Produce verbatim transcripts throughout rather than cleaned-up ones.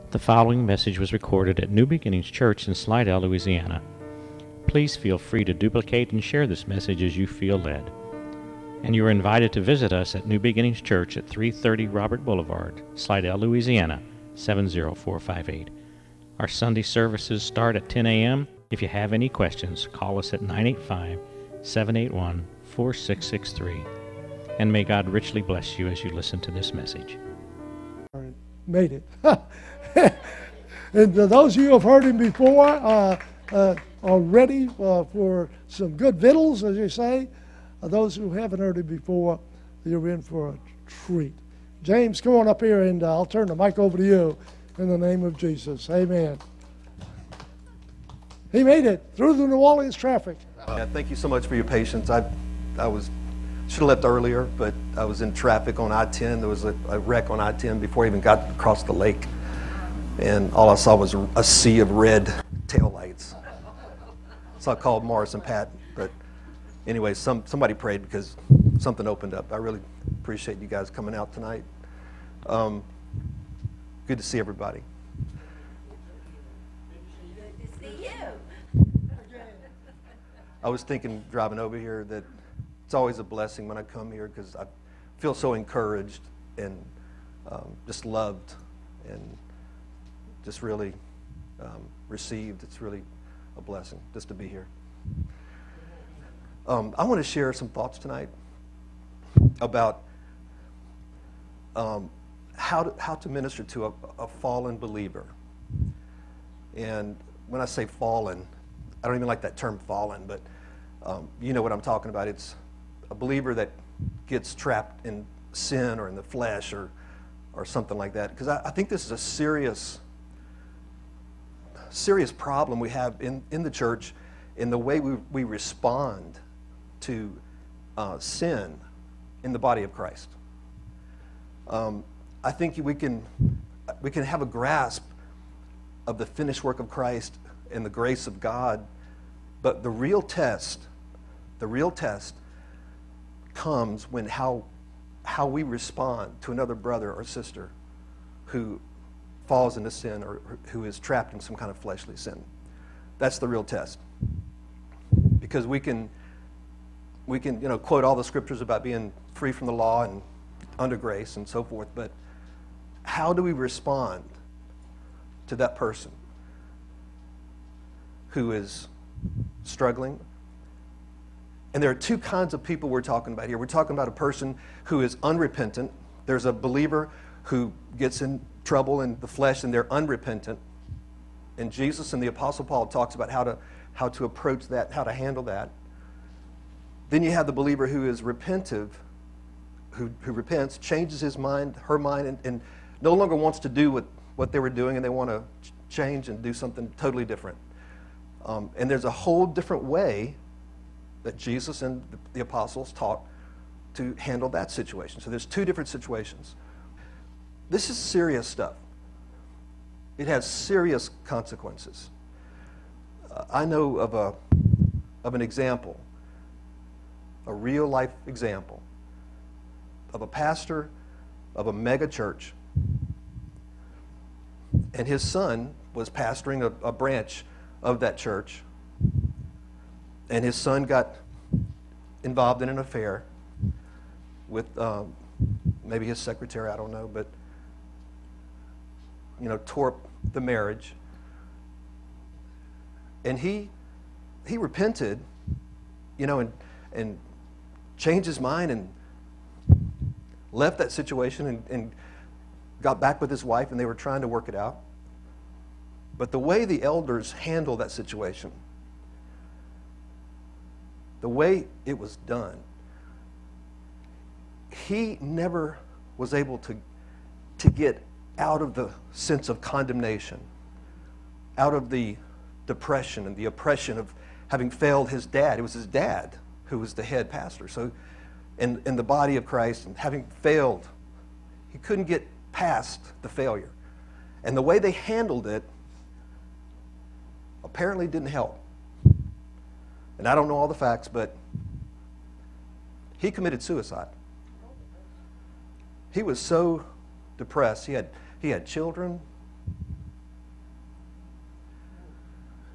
The following message was recorded at New Beginnings Church in Slidell, Louisiana. Please feel free to duplicate and share this message as you feel led. And you are invited to visit us at New Beginnings Church at three thirty Robert Boulevard, Slidell, Louisiana, seven zero four five eight. Our Sunday services start at ten a.m. If you have any questions, call us at nine eight five, seven eight one, four six six three. And may God richly bless you as you listen to this message. Made it. And those of you who have heard him before uh, uh, are ready uh, for some good victuals, as you say. Uh, those who haven't heard him before, you're in for a treat. James, come on up here, and uh, I'll turn the mic over to you in the name of Jesus. Amen. He made it through the New Orleans traffic. Yeah, thank you so much for your patience. I, I was should have left earlier, but I was in traffic on I ten. There was a, a wreck on I ten before I even got across the lake, and all I saw was a sea of red taillights. So I called Morris and Pat, but anyway, some somebody prayed because something opened up. I really appreciate you guys coming out tonight. Um, good to see everybody. Good to see you. I was thinking driving over here that it's always a blessing when I come here because I feel so encouraged and um, just loved and just really um, received. It's really a blessing just to be here. Um, I want to share some thoughts tonight about um, how to, how to minister to a, a fallen believer. And when I say fallen, I don't even like that term fallen, but um, you know what I'm talking about. It's a believer that gets trapped in sin or in the flesh or or something like that. Because I, I think this is a serious, serious problem we have in, in the church in the way we, we respond to uh, sin in the body of Christ. Um, I think we can we can have a grasp of the finished work of Christ and the grace of God, but the real test, the real test comes when how how we respond to another brother or sister who falls into sin or who is trapped in some kind of fleshly sin. That's the real test. Because we can we can, you know, quote all the scriptures about being free from the law and under grace and so forth, but how do we respond to that person who is struggling? And there are two kinds of people we're talking about here. We're talking about a person who is unrepentant. There's a believer who gets in trouble in the flesh and they're unrepentant. And Jesus and the Apostle Paul talks about how to how to approach that, how to handle that. Then you have the believer who is repentive, who, who repents, changes his mind, her mind, and, and no longer wants to do what, what they were doing, and they want to ch- change and do something totally different. Um, and there's a whole different way that Jesus and the apostles taught to handle that situation. So there's two different situations. This is serious stuff. It has serious consequences. Uh, I know of a of an example, a real life example of a pastor of a mega church, and his son was pastoring a, a branch of that church. And his son got involved in an affair with um, maybe his secretary, I don't know, but, you know, tore up the marriage. And he he repented, you know, and, and changed his mind and left that situation and, and got back with his wife, and they were trying to work it out. But the way the elders handled that situation, the way it was done, he never was able to, to get out of the sense of condemnation, out of the depression and the oppression of having failed his dad. It was his dad who was the head pastor. So in, in the body of Christ, and having failed, he couldn't get past the failure. And the way they handled it apparently didn't help. And I don't know all the facts, but he committed suicide. He was so depressed. He had he had children.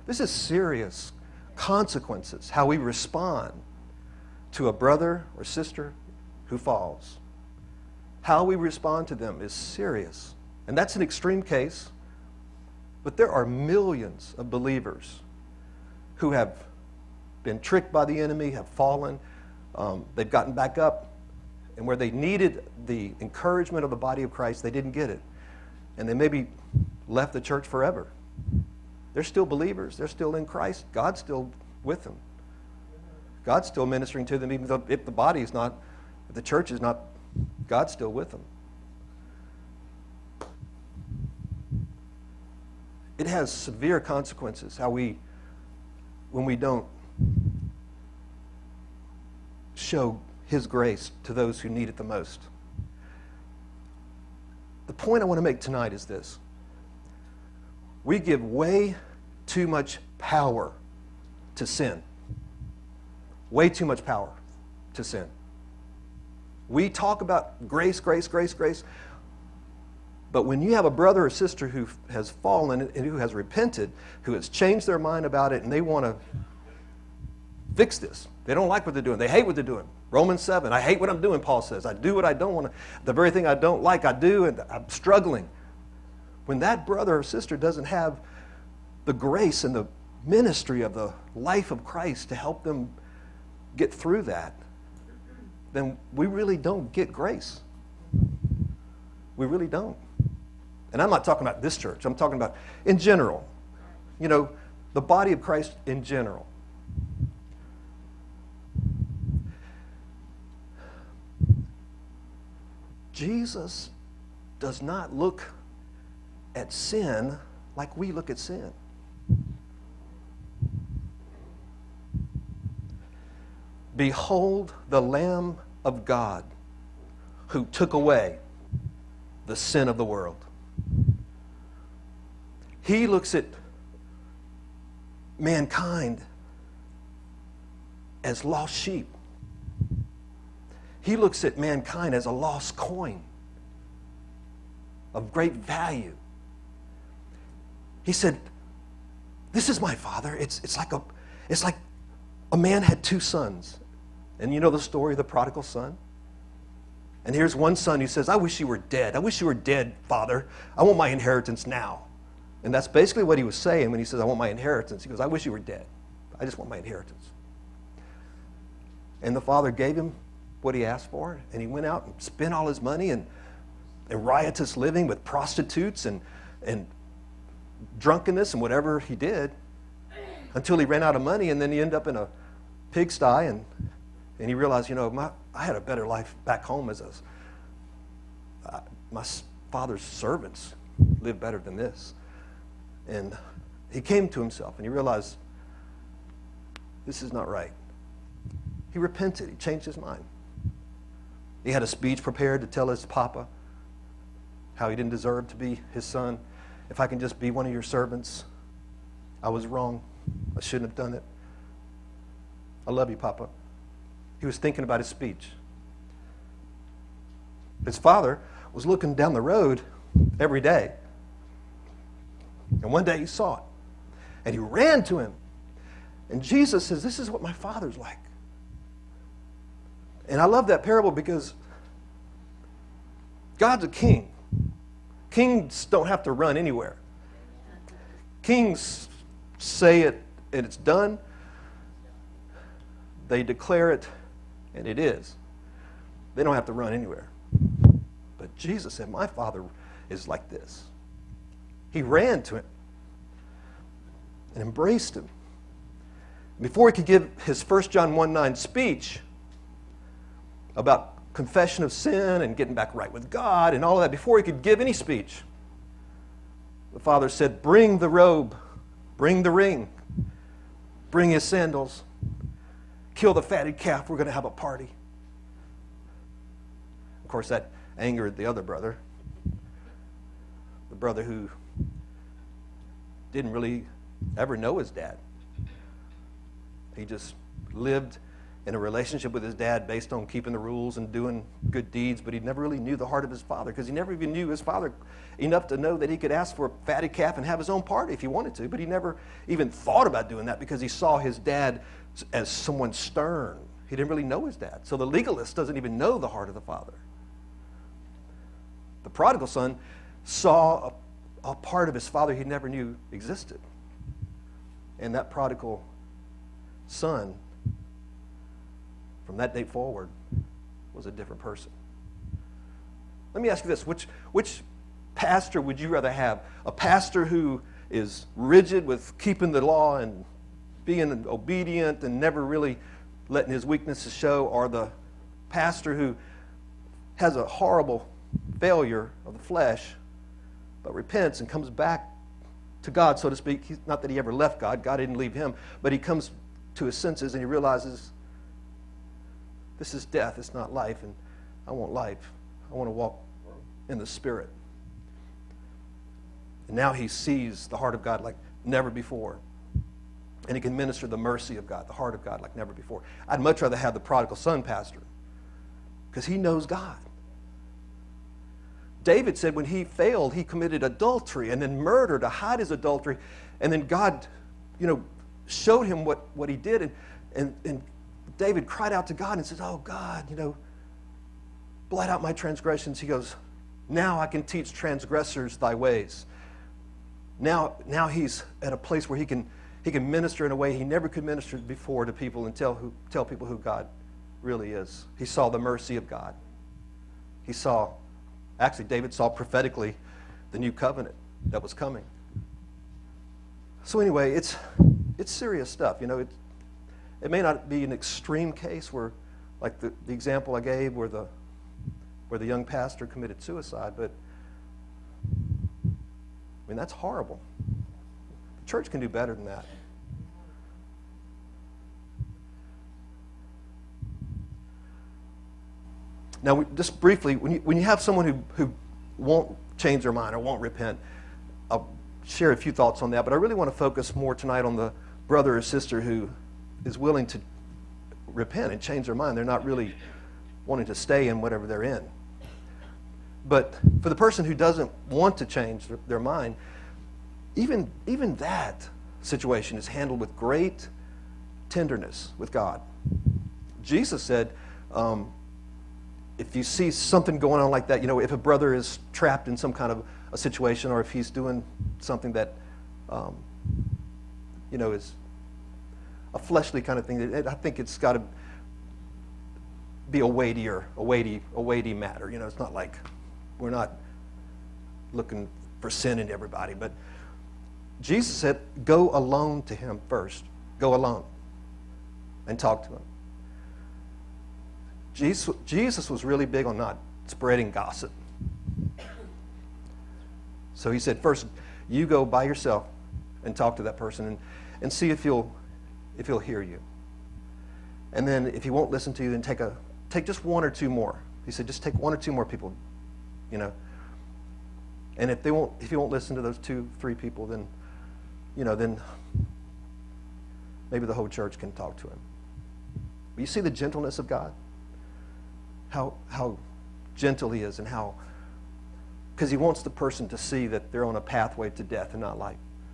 This is serious consequences, how we respond to a brother or sister who falls. How we respond to them is serious. And that's an extreme case, but there are millions of believers who have been tricked by the enemy, have fallen, um, they've gotten back up, and where they needed the encouragement of the body of Christ, they didn't get it. And they maybe left the church forever. They're still believers. They're still in Christ. God's still with them. God's still ministering to them, even though if the body is not, if the church is not, God's still with them. It has severe consequences how we, when we don't show His grace to those who need it the most. The point I want to make tonight is this. We give way too much power to sin. Way too much power to sin. We talk about grace, grace, grace, grace. But when you have a brother or sister who has fallen and who has repented, who has changed their mind about it, and they want to fix this. They don't like what they're doing. They hate what they're doing. Romans seven, I hate what I'm doing, Paul says. I do what I don't want to. The very thing I don't like, I do, and I'm struggling. When that brother or sister doesn't have the grace and the ministry of the life of Christ to help them get through that, then we really don't get grace. We really don't. And I'm not talking about this church. I'm talking about in general. You know, the body of Christ in general. Jesus does not look at sin like we look at sin. Behold the Lamb of God who took away the sin of the world. He looks at mankind as lost sheep. He looks at mankind as a lost coin of great value. He said, this is my father. It's, it's, like a, it's like a man had two sons. And you know the story of the prodigal son? And here's one son who says, I wish you were dead. I wish you were dead, Father. I want my inheritance now. And that's basically what he was saying when he says, I want my inheritance. He goes, I wish you were dead. I just want my inheritance. And the father gave him what he asked for, and he went out and spent all his money and, and riotous living with prostitutes and, and drunkenness and whatever he did until he ran out of money, and then he ended up in a pigsty, and, and he realized, you know, my, I had a better life back home as a, uh, my father's servants lived better than this. And he came to himself, and he realized, this is not right. He repented. He changed his mind. He had a speech prepared to tell his papa how he didn't deserve to be his son. If I can just be one of your servants, I was wrong. I shouldn't have done it. I love you, Papa. He was thinking about his speech. His father was looking down the road every day. And one day he saw it. And he ran to him. And Jesus says, this is what my father's like. And I love that parable because God's a king. Kings don't have to run anywhere. Kings say it and it's done. They declare it and it is. They don't have to run anywhere. But Jesus said, my Father is like this. He ran to him and embraced him. Before he could give his First John one nine speech about confession of sin and getting back right with God and all of that, before he could give any speech, the Father said, bring the robe, bring the ring, bring his sandals, kill the fatted calf, we're going to have a party. Of course, that angered the other brother, the brother who didn't really ever know his dad. He just lived in a relationship with his dad based on keeping the rules and doing good deeds, but he never really knew the heart of his father because he never even knew his father enough to know that he could ask for a fatted calf and have his own party if he wanted to, but he never even thought about doing that because he saw his dad as someone stern. He didn't really know his dad. So the legalist doesn't even know the heart of the father. The prodigal son saw a, a part of his father he never knew existed. And that prodigal son, from that day forward, was a different person. Let me ask you this. Which, which pastor would you rather have? A pastor who is rigid with keeping the law and being obedient and never really letting his weaknesses show, or the pastor who has a horrible failure of the flesh but repents and comes back to God, so to speak? He's, not that he ever left God. God didn't leave him. But he comes to his senses and he realizes, this is death, it's not life, and I want life. I want to walk in the Spirit. And now he sees the heart of God like never before. And he can minister the mercy of God, the heart of God like never before. I'd much rather have the prodigal son pastor because he knows God. David said when he failed, he committed adultery and then murder to hide his adultery. And then God, you know, showed him what, what he did. And, and, and David cried out to God and says, oh, God, you know, blot out my transgressions. He goes, now I can teach transgressors thy ways. Now, now he's at a place where he can, he can minister in a way he never could minister before to people and tell, who, tell people who God really is. He saw the mercy of God. He saw, actually, David saw prophetically the new covenant that was coming. So anyway, it's, it's serious stuff. You know, it, it may not be an extreme case where, like the, the example I gave where the, where the young pastor committed suicide, but I mean, that's horrible. The church can do better than that. Now, we, just briefly, when you, when you have someone who, who won't change their mind or won't repent, I'll share a few thoughts on that, but I really want to focus more tonight on the brother or sister who is willing to repent and change their mind. They're not really wanting to stay in whatever they're in. But for the person who doesn't want to change their, their mind, even, even that situation is handled with great tenderness with God. Jesus said, um, if you see something going on like that, you know, if a brother is trapped in some kind of a situation, or if he's doing something that, um, you know, is a fleshly kind of thing, it, I think it's got to be a weightier, a weighty, a weighty matter. You know, it's not like we're not looking for sin in everybody, but Jesus said, go alone to him first. Go alone and talk to him. Jesus, Jesus was really big on not spreading gossip. So he said, first, you go by yourself and talk to that person and, and see if he'll, if he'll hear you. And then if he won't listen to you, then take, a, take just one or two more. He said, just take one or two more people, you know. And if they won't, if he won't listen to those two, three people, then, you know, then maybe the whole church can talk to him. But you see the gentleness of God? How, how gentle he is, and how, because he wants the person to see that they're on a pathway to death and not life.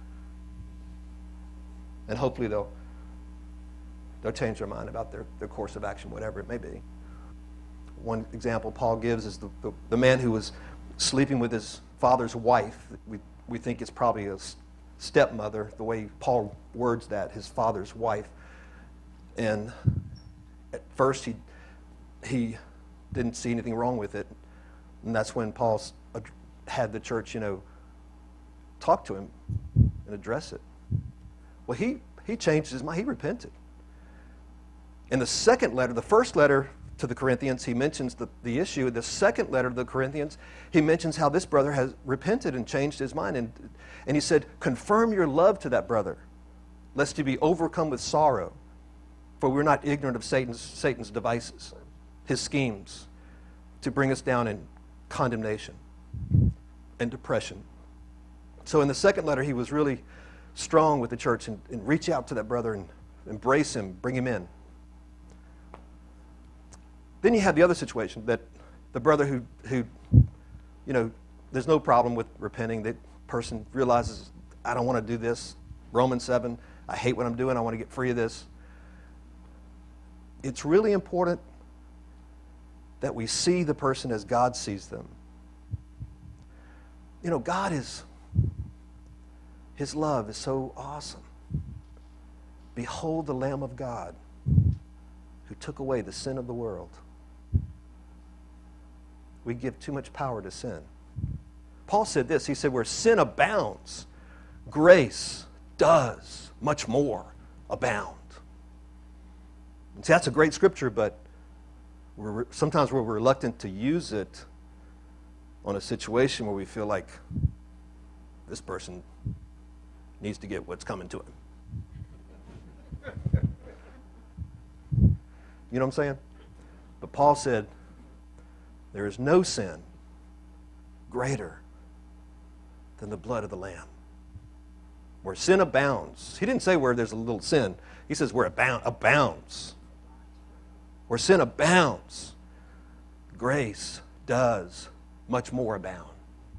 And hopefully they'll, they'll change their mind about their, their course of action, whatever it may be. One example Paul gives is the, the, the man who was sleeping with his father's wife. We, we think it's probably a stepmother, the way Paul words that, his father's wife. And at first he, he didn't see anything wrong with it. And that's when Paul had the church, you know, talk to him and address it. Well, he, he changed his mind. He repented. In the second letter, the first letter to the Corinthians, he mentions the, the issue. In the second letter to the Corinthians, he mentions how this brother has repented and changed his mind. And, and he said, confirm your love to that brother, lest you be overcome with sorrow. For we're not ignorant of Satan's, Satan's devices, his schemes, to bring us down in condemnation and depression. So in the second letter, he was really strong with the church and, and reach out to that brother and embrace him, bring him in. Then you have the other situation that the brother who, who, you know, there's no problem with repenting. The person realizes, I don't want to do this. Romans seven, I hate what I'm doing. I want to get free of this. It's really important that we see the person as God sees them. You know, God is, His love is so awesome. Behold the Lamb of God who took away the sin of the world. We give too much power to sin. Paul said this, he said, where sin abounds, grace does much more abound. And see, that's a great scripture, but we're, sometimes we're reluctant to use it on a situation where we feel like this person needs to get what's coming to him. You know what I'm saying? But Paul said, there is no sin greater than the blood of the Lamb. Where sin abounds. He didn't say where there's a little sin. He says where it abound, abounds. Where sin abounds, grace does much more abound.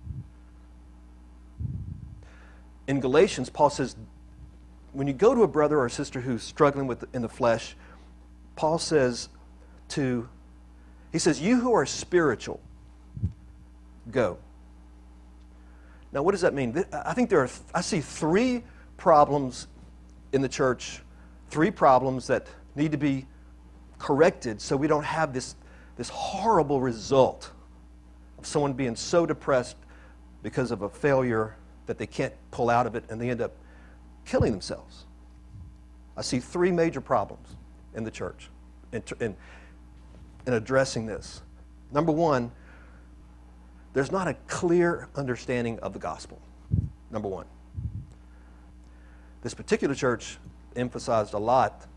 In Galatians, Paul says, when you go to a brother or a sister who's struggling with in the flesh, Paul says to, he says, you who are spiritual, go. Now, what does that mean? I think there are, I see three problems in the church, three problems that need to be corrected so we don't have this, this horrible result of someone being so depressed because of a failure that they can't pull out of it and they end up killing themselves. I see three major problems in the church in, in, in addressing this. Number one, there's not a clear understanding of the gospel, number one. This particular church emphasized a lot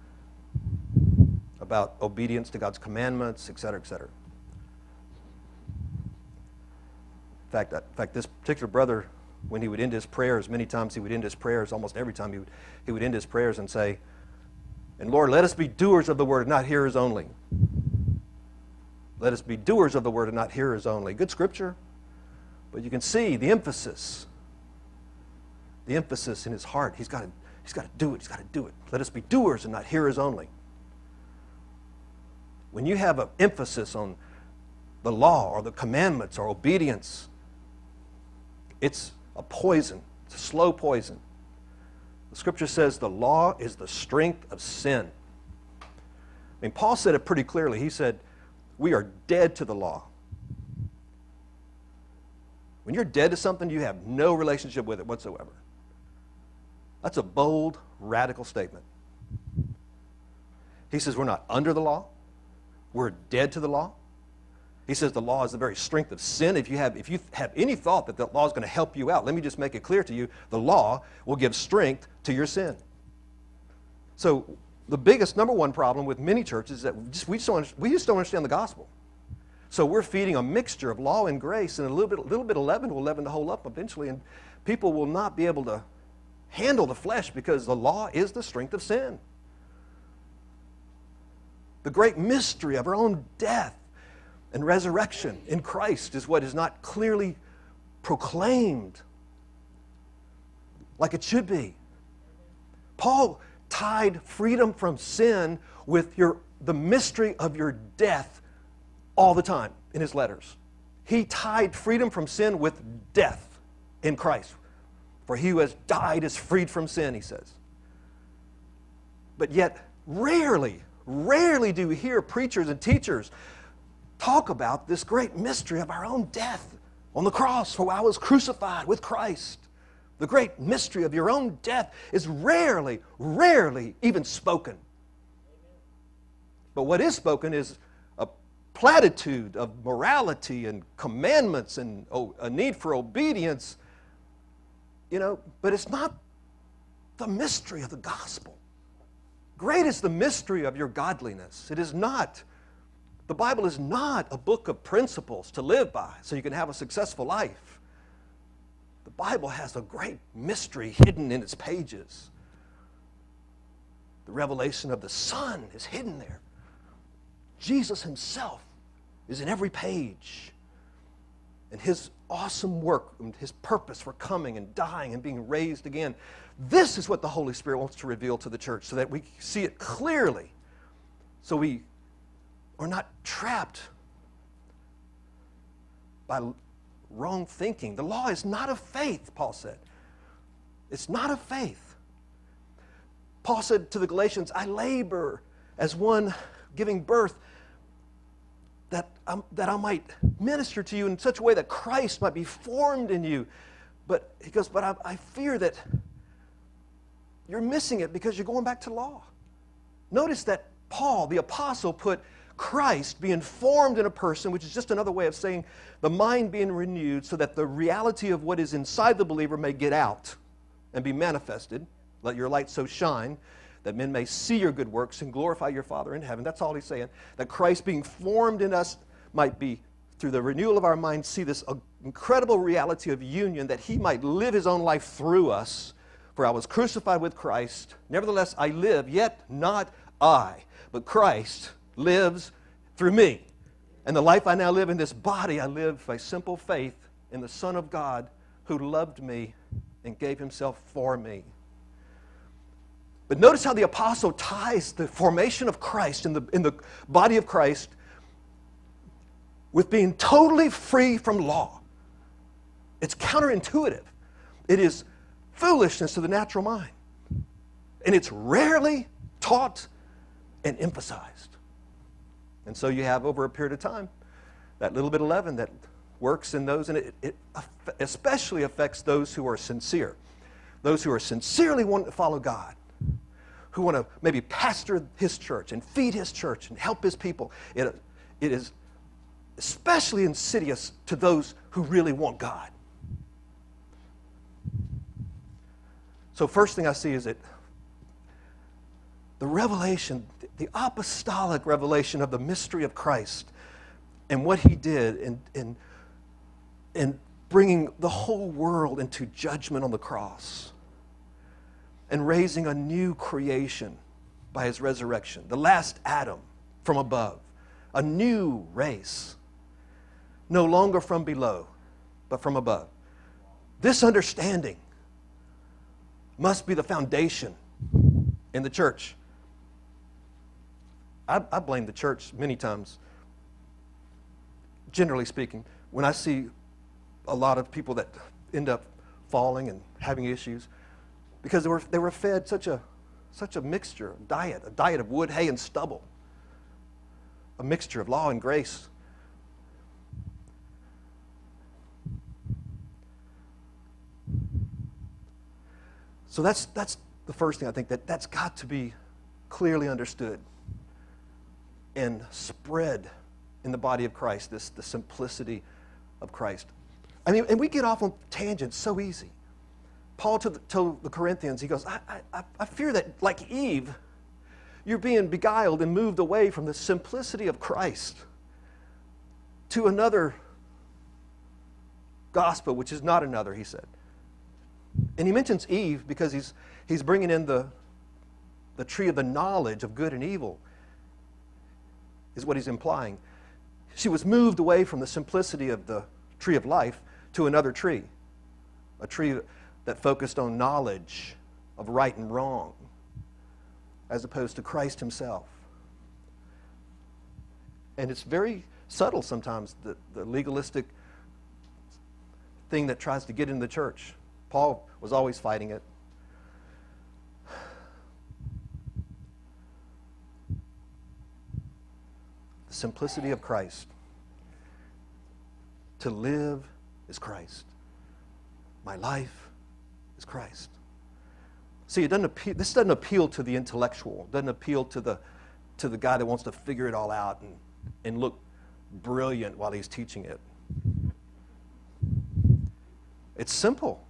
about obedience to God's commandments, et cetera, et cetera. In fact, in fact, this particular brother, when he would end his prayers, many times he would end his prayers, almost every time he would, he would end his prayers and say, and Lord, let us be doers of the word, not hearers only. Let us be doers of the word and not hearers only. Good scripture, but you can see the emphasis, the emphasis in his heart. He's got to, he's got to do it. He's got to do it. Let us be doers and not hearers only. When you have an emphasis on the law or the commandments or obedience, it's a poison. It's a slow poison. The scripture says the law is the strength of sin. I mean, Paul said it pretty clearly. He said, we are dead to the law. When you're dead to something, you have no relationship with it whatsoever. That's a bold, radical statement. He says we're not under the law. We're dead to the law. He says the law is the very strength of sin. If you have, if you have any thought that the law is going to help you out, let me just make it clear to you, the law will give strength to your sin. So the biggest, number one problem with many churches is that we just, we just, don't, we just don't understand the gospel. So we're feeding a mixture of law and grace, and a little bit, a little bit of leaven will leaven the whole up eventually, and people will not be able to handle the flesh because the law is the strength of sin. The great mystery of our own death and resurrection in Christ is what is not clearly proclaimed like it should be. Paul tied freedom from sin with your, the mystery of your death all the time in his letters. He tied freedom from sin with death in Christ. For he who has died is freed from sin, he says. But yet, rarely, rarely do we hear preachers and teachers talk about this great mystery of our own death on the cross. For I was crucified with Christ. The great mystery of your own death is rarely, rarely even spoken. But what is spoken is a platitude of morality and commandments and oh, a need for obedience, you know, but it's not the mystery of the gospel. Great is the mystery of your godliness. It is not. The Bible is not a book of principles to live by so you can have a successful life. The Bible has a great mystery hidden in its pages. The revelation of the Son is hidden there. Jesus himself is in every page. And his awesome work and his purpose for coming and dying and being raised again. This is what the Holy Spirit wants to reveal to the church so that we see it clearly. So we are not trapped by wrong thinking. The law is not of faith, Paul said. It's not of faith. Paul said to the Galatians, I labor as one giving birth that, um, that I might minister to you in such a way that Christ might be formed in you. But he goes, but I, I fear that you're missing it because you're going back to law. Notice that Paul, the apostle, put Christ being formed in a person, which is just another way of saying the mind being renewed so that the reality of what is inside the believer may get out and be manifested. Let your light so shine that men may see your good works and glorify your Father in heaven. That's all he's saying. That Christ being formed in us might be, through the renewal of our minds, see this incredible reality of union, that he might live his own life through us. For I was crucified with Christ. Nevertheless, I live, yet not I, but Christ lives through me. And the life I now live in this body, I live by simple faith in the Son of God who loved me and gave himself for me. But notice how the apostle ties the formation of Christ in the, in the body of Christ with being totally free from law. It's counterintuitive. It is foolishness to the natural mind. And it's rarely taught and emphasized. And so you have, over a period of time, that little bit of leaven that works in those, and it, it especially affects those who are sincere, those who are sincerely wanting to follow God, who want to maybe pastor his church and feed his church and help his people. It, it is especially insidious to those who really want God. So first thing I see is that the revelation, the apostolic revelation of the mystery of Christ and what he did in, in, in bringing the whole world into judgment on the cross and raising a new creation by his resurrection, the last Adam from above, a new race, no longer from below, but from above. This understanding must be the foundation in the church. I, I blame the church many times, generally speaking, when I see a lot of people that end up falling and having issues, because they were, they were fed such a, such a mixture, a diet, a diet of wood, hay, and stubble, a mixture of law and grace. So that's, that's the first thing I think, that that's got to be clearly understood and spread in the body of Christ, this the simplicity of Christ. I mean, and we get off on tangents so easy. Paul told the, told the Corinthians, he goes, I, I, I fear that, like Eve, you're being beguiled and moved away from the simplicity of Christ to another gospel, which is not another, he said. And he mentions Eve because he's, he's bringing in the, the tree of the knowledge of good and evil, is what he's implying. She was moved away from the simplicity of the tree of life to another tree, a tree that focused on knowledge of right and wrong, as opposed to Christ himself. And it's very subtle sometimes, the, the legalistic thing that tries to get in the church. Paul was always fighting it. The simplicity of Christ. To live is Christ. My life is Christ. See, it doesn't appeal, this doesn't appeal to the intellectual. It doesn't appeal to the, to the guy that wants to figure it all out and, and look brilliant while he's teaching it. It's simple.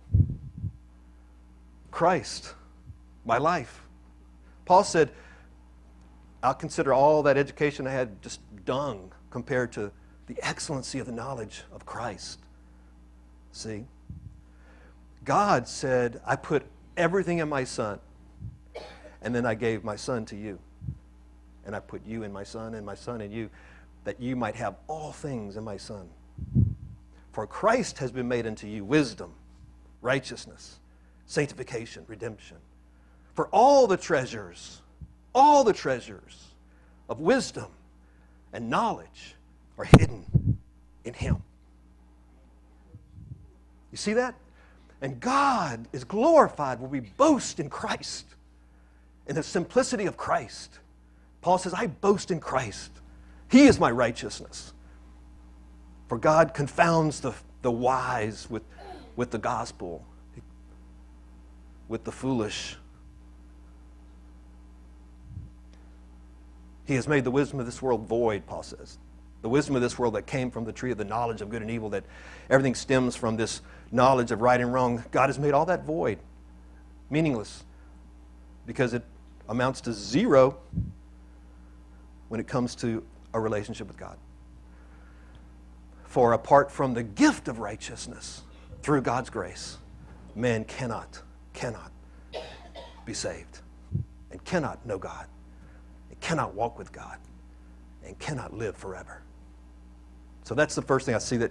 Christ, my life. Paul said, I'll consider all that education I had just dung compared to the excellency of the knowledge of Christ. See? God said, I put everything in my Son, and then I gave my Son to you. and I put you in my Son, and my Son in you, that you might have all things in my Son. For Christ has been made unto you wisdom, righteousness, sanctification, redemption. For all the treasures, all the treasures of wisdom and knowledge are hidden in Him. You see that? And God is glorified when we boast in Christ, in the simplicity of Christ. Paul says, I boast in Christ. He is my righteousness. For God confounds the, the wise with, with the gospel, with the foolish. He has made the wisdom of this world void, Paul says. The wisdom of this world that came from the tree of the knowledge of good and evil, that everything stems from this knowledge of right and wrong. God has made all that void, meaningless, because it amounts to zero when it comes to a relationship with God. For apart from the gift of righteousness through God's grace, man cannot, cannot be saved, and cannot know God, and cannot walk with God, and cannot live forever. So that's the first thing I see, that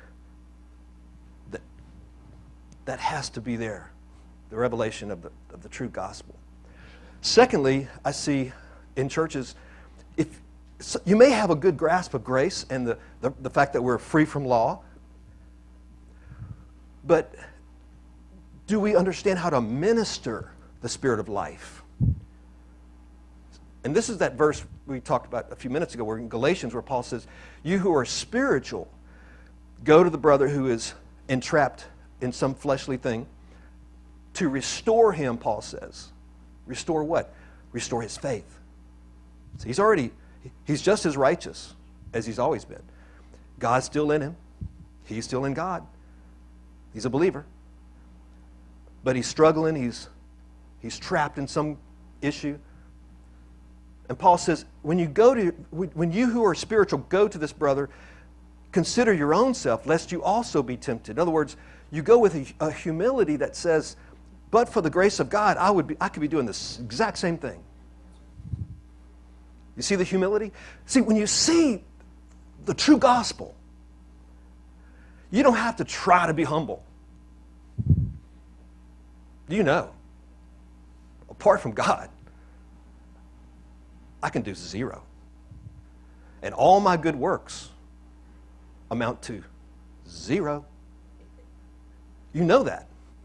that, that has to be there, the revelation of the, of the true gospel. Secondly, I see in churches, if so you may have a good grasp of grace and the, the, the fact that we're free from law, but do we understand how to minister the Spirit of life? And this is that verse we talked about a few minutes ago, where in Galatians, where Paul says, you who are spiritual, go to the brother who is entrapped in some fleshly thing to restore him, Paul says. Restore what? Restore his faith. So he's already, he's just as righteous as he's always been. God's still in him. He's still in God. He's a believer. But he's struggling. He's, he's trapped in some issue. And Paul says, when you go to, when you who are spiritual go to this brother, consider your own self, lest you also be tempted. In other words, you go with a, a humility that says, but for the grace of God, I would be, I could be doing this exact same thing. You see the humility? See, when you see the true gospel, you don't have to try to be humble. You know, apart from God, I can do zero. And all my good works amount to zero. You know that.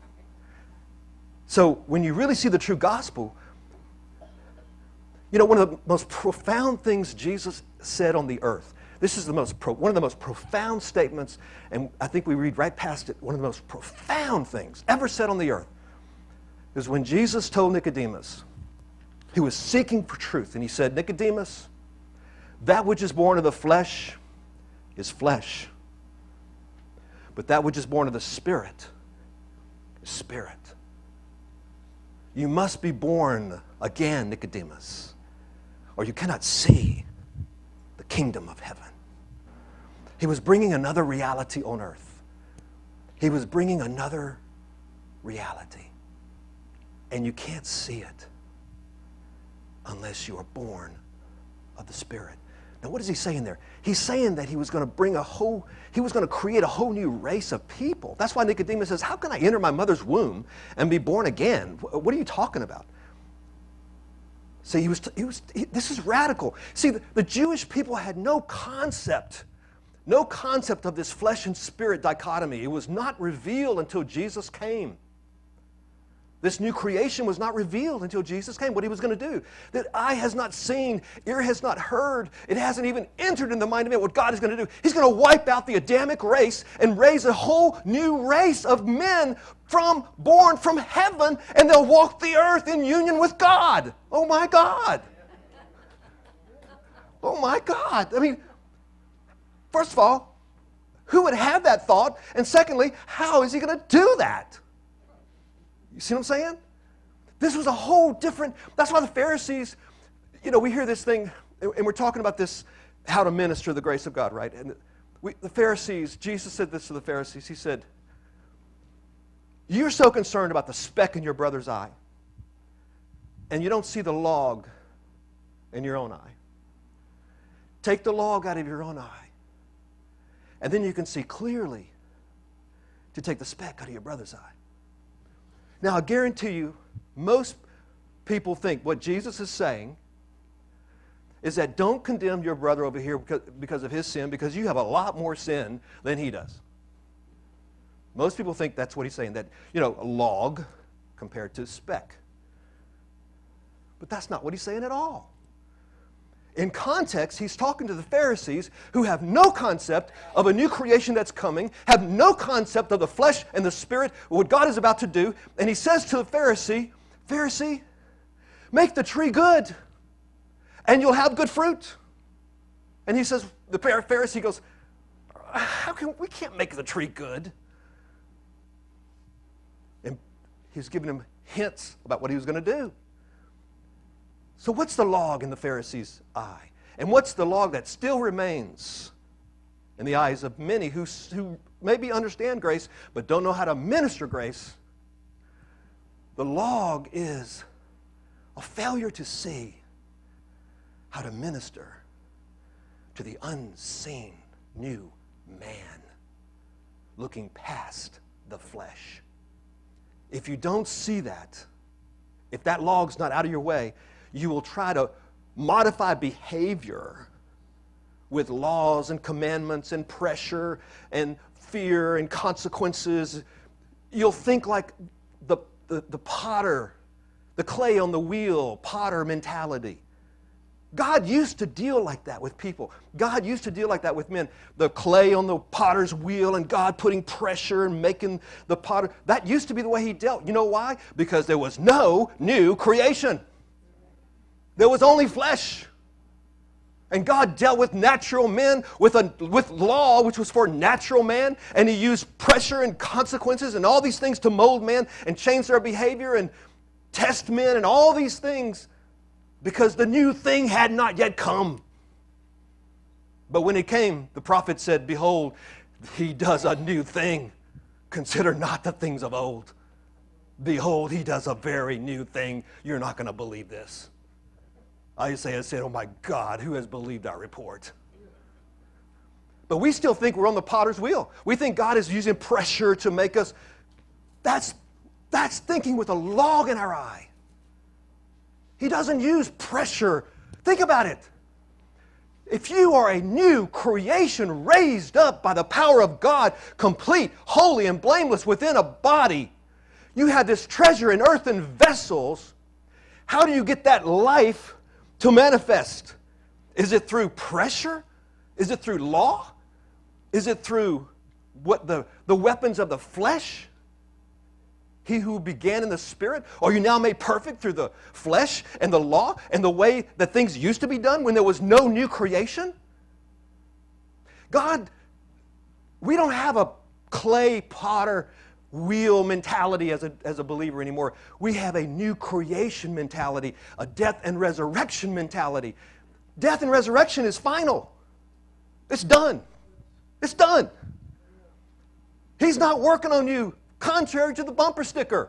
So when you really see the true gospel, you know, one of the most profound things Jesus said on the earth, this is the most pro, one of the most profound statements, and I think we read right past it, one of the most profound things ever said on the earth, is when Jesus told Nicodemus, he was seeking for truth, and he said, Nicodemus, that which is born of the flesh is flesh, but that which is born of the Spirit is spirit. You must be born again, Nicodemus, or you cannot see the kingdom of heaven. He was bringing another reality on earth. He was bringing another reality, and you can't see it unless you are born of the Spirit. Now, what is he saying there? He's saying that he was going to bring a whole, he was going to create a whole new race of people. That's why Nicodemus says, how can I enter my mother's womb and be born again? What are you talking about? See, he was, he was he, this is radical. See, the, the Jewish people had no concept, no concept of this flesh and spirit dichotomy. It was not revealed until Jesus came. This new creation was not revealed until Jesus came, what he was going to do. That eye has not seen, ear has not heard, it hasn't even entered in the mind of man what God is going to do. He's going to wipe out the Adamic race and raise a whole new race of men from born from heaven, and they'll walk the earth in union with God. Oh my God. Oh my God. I mean, first of all, who would have that thought? And secondly, how is he going to do that? You see what I'm saying? This was a whole different, that's why the Pharisees, you know, we hear this thing, and we're talking about this, how to minister the grace of God, right? And we, the Pharisees, Jesus said this to the Pharisees. He said, you're so concerned about the speck in your brother's eye, and you don't see the log in your own eye. Take the log out of your own eye. And then you can see clearly to take the speck out of your brother's eye. Now, I guarantee you, most people think what Jesus is saying is that don't condemn your brother over here because, because of his sin, because you have a lot more sin than he does. Most people think that's what he's saying, that, you know, a log compared to a speck. But that's not what he's saying at all. In context, he's talking to the Pharisees who have no concept of a new creation that's coming, have no concept of the flesh and the spirit, what God is about to do. And he says to the Pharisee, Pharisee, make the tree good, and you'll have good fruit. And he says, the Pharisee goes, how can we can't make the tree good? And he's giving him hints about what he was going to do. So what's the log in the Pharisee's eye? And what's the log that still remains in the eyes of many who, who maybe understand grace but don't know how to minister grace? The log is a failure to see how to minister to the unseen new man looking past the flesh. If you don't see that, if that log's not out of your way, you will try to modify behavior with laws and commandments and pressure and fear and consequences. You'll think like the, the, the potter, the clay on the wheel, potter mentality. God used to deal like that with people. God used to deal like that with men. The clay on the potter's wheel and God putting pressure and making the potter. That used to be the way he dealt. You know why? Because there was no new creation. There was only flesh. And God dealt with natural men with, a, with law, which was for natural man, and he used pressure and consequences and all these things to mold men and change their behavior and test men and all these things because the new thing had not yet come. But when it came, the prophet said, behold, he does a new thing. Consider not the things of old. Behold, he does a very new thing. You're not going to believe this. Isaiah said, oh my God, who has believed our report? But we still think we're on the potter's wheel. We think God is using pressure to make us. That's, that's thinking with a log in our eye. He doesn't use pressure. Think about it. If you are a new creation raised up by the power of God, complete, holy, and blameless within a body, you have this treasure in earthen vessels. How do you get that life to manifest? Is it through pressure? Is it through law? Is it through what the, the weapons of the flesh? He who began in the Spirit? Are you now made perfect through the flesh and the law and the way that things used to be done when there was no new creation? God, we don't have a clay potter wheel mentality as a, as a believer anymore. We have a new creation mentality, a death and resurrection mentality. Death and resurrection is final. It's done. It's done. He's not working on you contrary to the bumper sticker.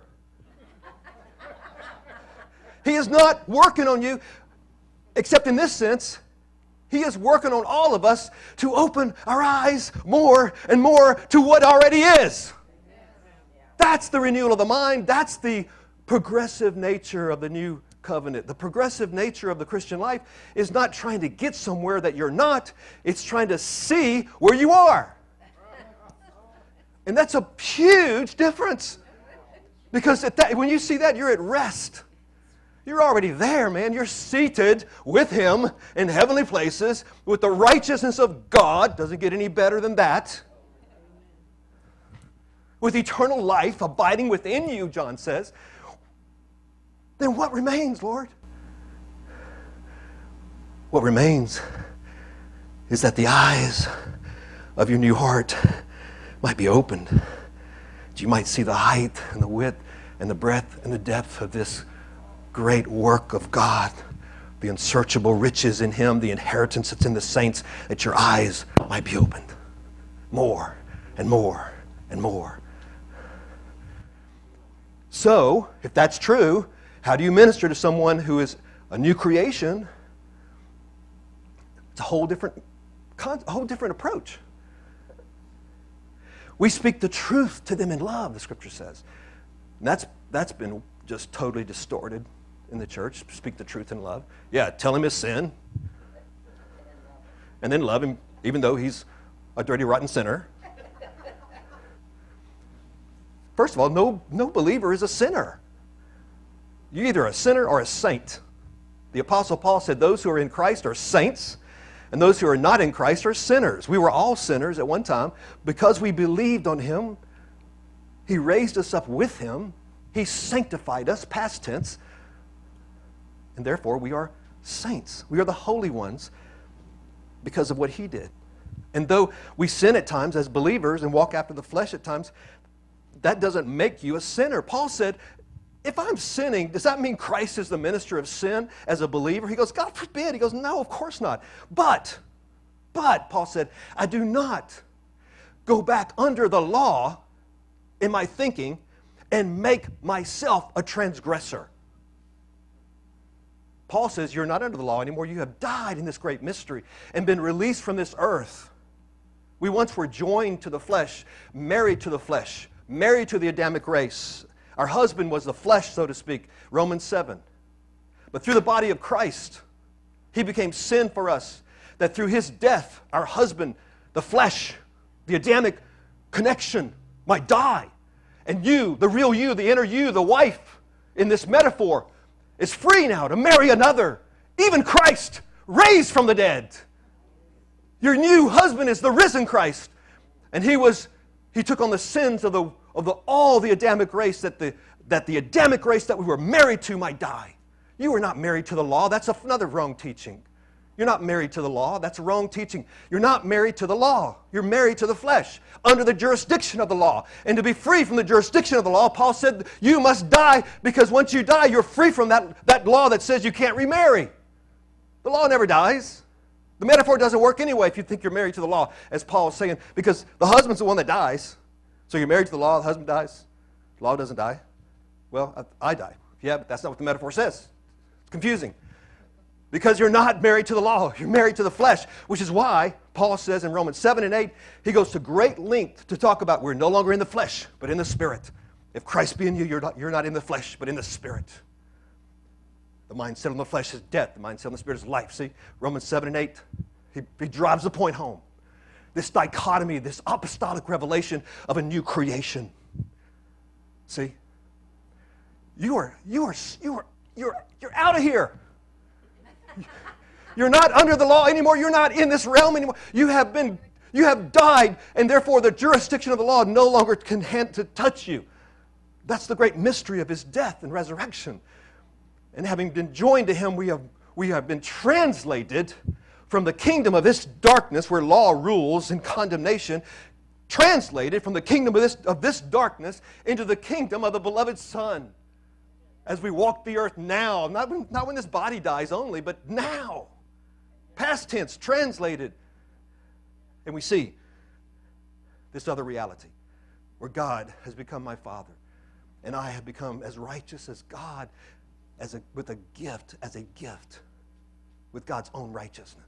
He is not working on you, except in this sense, he is working on all of us to open our eyes more and more to what already is. That's the renewal of the mind. That's the progressive nature of the new covenant. The progressive nature of the Christian life is not trying to get somewhere that you're not. It's trying to see where you are. And that's a huge difference. Because at that, when you see that, you're at rest. You're already there, man. You're seated with Him in heavenly places with the righteousness of God. Doesn't get any better than that. With eternal life abiding within you, John says. Then what remains, Lord? What remains is that the eyes of your new heart might be opened. That you might see the height and the width and the breadth and the depth of this great work of God, the unsearchable riches in Him, the inheritance that's in the saints, that your eyes might be opened more and more and more. So, if that's true, how do you minister to someone who is a new creation It's a whole different, a whole different approach. We speak the truth to them in love, the Scripture says. And that's, that's been just totally distorted in the church. Speak the truth in love. Yeah, tell him his sin. And then love him, even though he's a dirty, rotten sinner. First of all, no, no believer is a sinner. You're either a sinner or a saint. The Apostle Paul said those who are in Christ are saints, and those who are not in Christ are sinners. We were all sinners at one time. Because we believed on him, he raised us up with him. He sanctified us, past tense, and therefore we are saints. We are the holy ones because of what he did. And though we sin at times as believers and walk after the flesh at times, that doesn't make you a sinner. Paul said, if I'm sinning, does that mean Christ is the minister of sin as a believer? He goes, God forbid. He goes, no, of course not. But, but, Paul said, I do not go back under the law in my thinking and make myself a transgressor. Paul says you're not under the law anymore. You have died in this great mystery and been released from this earth. We once were joined to the flesh, married to the flesh, married to the Adamic race. Our husband was the flesh, so to speak, Romans seven. But through the body of Christ, he became sin for us, that through his death, our husband, the flesh, the Adamic connection might die. And you, the real you, the inner you, the wife, in this metaphor, is free now to marry another. Even Christ, raised from the dead. Your new husband is the risen Christ. And he was, he took on the sins of the of the, all the Adamic race, that the, that the Adamic race that we were married to might die. You were not married to the law. That's another wrong teaching. You're not married to the law. That's a wrong teaching. You're not married to the law. You're married to the flesh, under the jurisdiction of the law. And to be free from the jurisdiction of the law, Paul said you must die, because once you die, you're free from that, that law that says you can't remarry. The law never dies. The metaphor doesn't work anyway if you think you're married to the law, as Paul is saying, because the husband's the one that dies. So you're married to the law, the husband dies, the law doesn't die. Well, I, I die. Yeah, but that's not what the metaphor says. It's confusing. Because you're not married to the law, you're married to the flesh, which is why Paul says in Romans seven and eight, he goes to great length to talk about we're no longer in the flesh, but in the Spirit. If Christ be in you, you're not, you're not in the flesh, but in the Spirit. The mind set on the flesh is death, the mind set on the Spirit is life. See, Romans seven and eight, he, he drives the point home. This dichotomy, this apostolic revelation of a new creation. See? You are, you are, you are, you're, you're out of here. You're not under the law anymore. You're not in this realm anymore. You have been, you have died, and therefore the jurisdiction of the law no longer can hand to touch you. That's the great mystery of his death and resurrection. And having been joined to him, we have, we have been translated from the kingdom of this darkness where law rules and condemnation, translated from the kingdom of this, of this darkness into the kingdom of the beloved Son. As we walk the earth now, not when, not when this body dies only, but now. Past tense, translated. And we see this other reality where God has become my Father and I have become as righteous as God, as a, with a gift, as a gift. With God's own righteousness.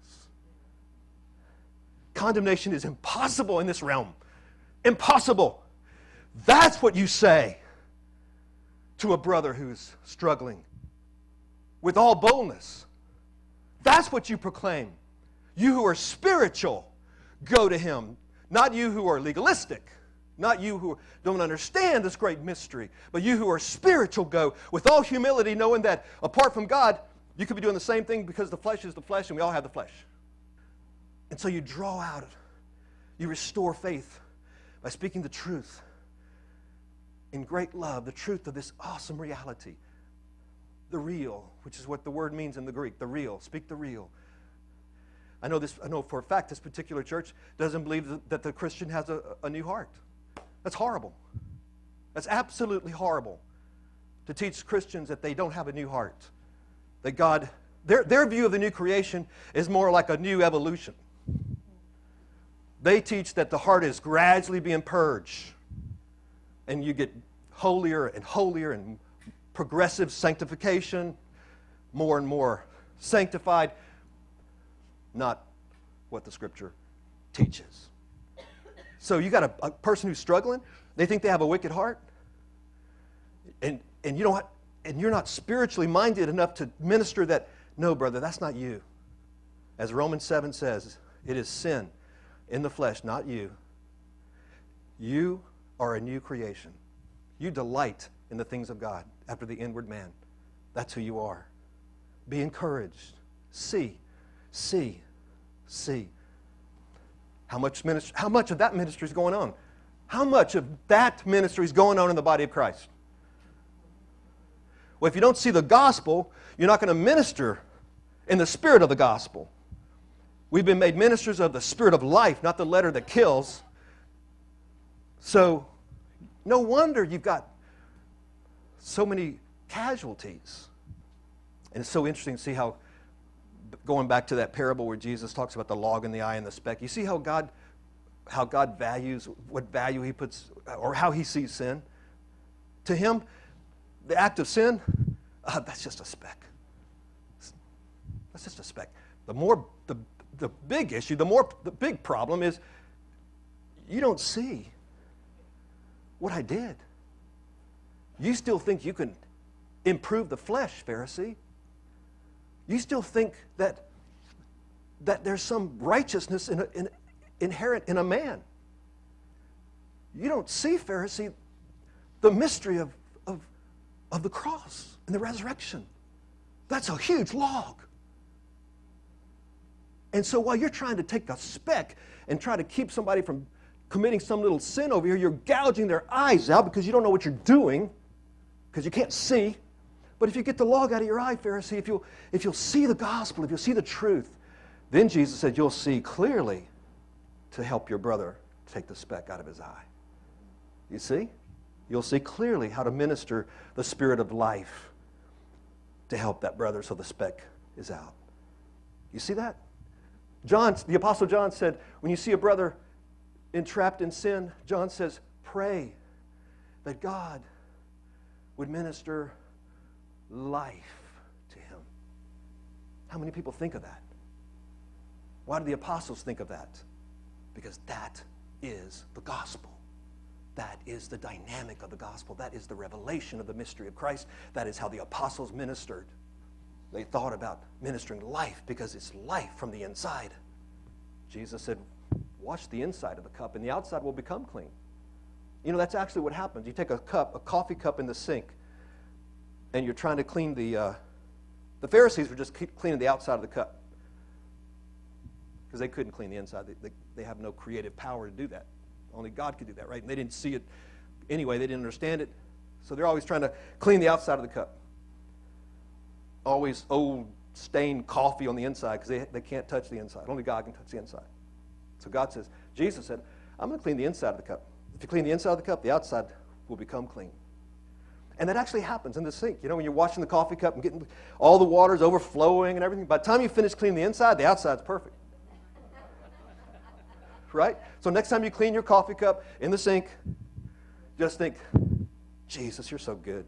Condemnation is impossible in this realm. Impossible. That's what you say to a brother who's struggling with all boldness. That's what you proclaim. You who are spiritual, go to him. Not you who are legalistic. Not you who don't understand this great mystery. But you who are spiritual, go with all humility, knowing that apart from God, you could be doing the same thing because the flesh is the flesh and we all have the flesh. And so you draw out, you restore faith by speaking the truth in great love, the truth of this awesome reality. The real, which is what the word means in the Greek, the real. Speak the real. I know this. I know for a fact this particular church doesn't believe that the Christian has a, a new heart. That's horrible. That's absolutely horrible to teach Christians that they don't have a new heart. That God, their, their view of the new creation is more like a new evolution. They teach that the heart is gradually being purged. And you get holier and holier and progressive sanctification, more and more sanctified. Not what the Scripture teaches. So you got a, a person who's struggling. They think they have a wicked heart. And, and, you don't, and you're not spiritually minded enough to minister that, no, brother, that's not you. As Romans seven says, it is sin in the flesh, not you. You are a new creation. You delight in the things of God after the inward man. That's who you are. Be encouraged. See, see, see. How much ministry, how much of that ministry is going on? How much of that ministry is going on in the body of Christ? Well, if you don't see the gospel, you're not going to minister in the spirit of the gospel. We've been made ministers of the spirit of life, not the letter that kills. So, no wonder you've got so many casualties. And it's so interesting to see how, going back to that parable where Jesus talks about the log in the eye and the speck, you see how God, how God values, what value He puts, or how He sees sin. To Him, the act of sin, uh, that's just a speck. That's just a speck. The more, the, the big issue, the more, the big problem is you don't see what I did. You still think you can improve the flesh, Pharisee. You still think that, that there's some righteousness in a, in, inherent in a man. You don't see, Pharisee, the mystery of, of, of the cross and the resurrection. That's a huge log. And so while you're trying to take a speck and try to keep somebody from committing some little sin over here, you're gouging their eyes out because you don't know what you're doing, because you can't see. But if you get the log out of your eye, Pharisee, if you'll, if you'll see the gospel, if you'll see the truth, then Jesus said you'll see clearly to help your brother take the speck out of his eye. You see? You'll see clearly how to minister the spirit of life to help that brother so the speck is out. You see that? John, the Apostle John said, when you see a brother entrapped in sin, John says, pray that God would minister life to him. How many people think of that? Why do the apostles think of that? Because that is the gospel. That is the dynamic of the gospel. That is the revelation of the mystery of Christ. That is how the apostles ministered. They thought about ministering life because it's life from the inside. Jesus said, wash the inside of the cup and the outside will become clean. You know, that's actually what happens. You take a cup, a coffee cup in the sink, and you're trying to clean the, uh, the Pharisees were just keep cleaning the outside of the cup because they couldn't clean the inside. They, they, they have no creative power to do that. Only God could do that, right? And they didn't see it anyway. They didn't understand it. So they're always trying to clean the outside of the cup. Always old, stained coffee on the inside because they, they can't touch the inside. Only God can touch the inside. So God says, Jesus said, I'm going to clean the inside of the cup. If you clean the inside of the cup, the outside will become clean. And that actually happens in the sink. You know, when you're washing the coffee cup and getting all the water's overflowing and everything, by the time you finish cleaning the inside, the outside's perfect. Right? So next time you clean your coffee cup in the sink, just think, Jesus, you're so good.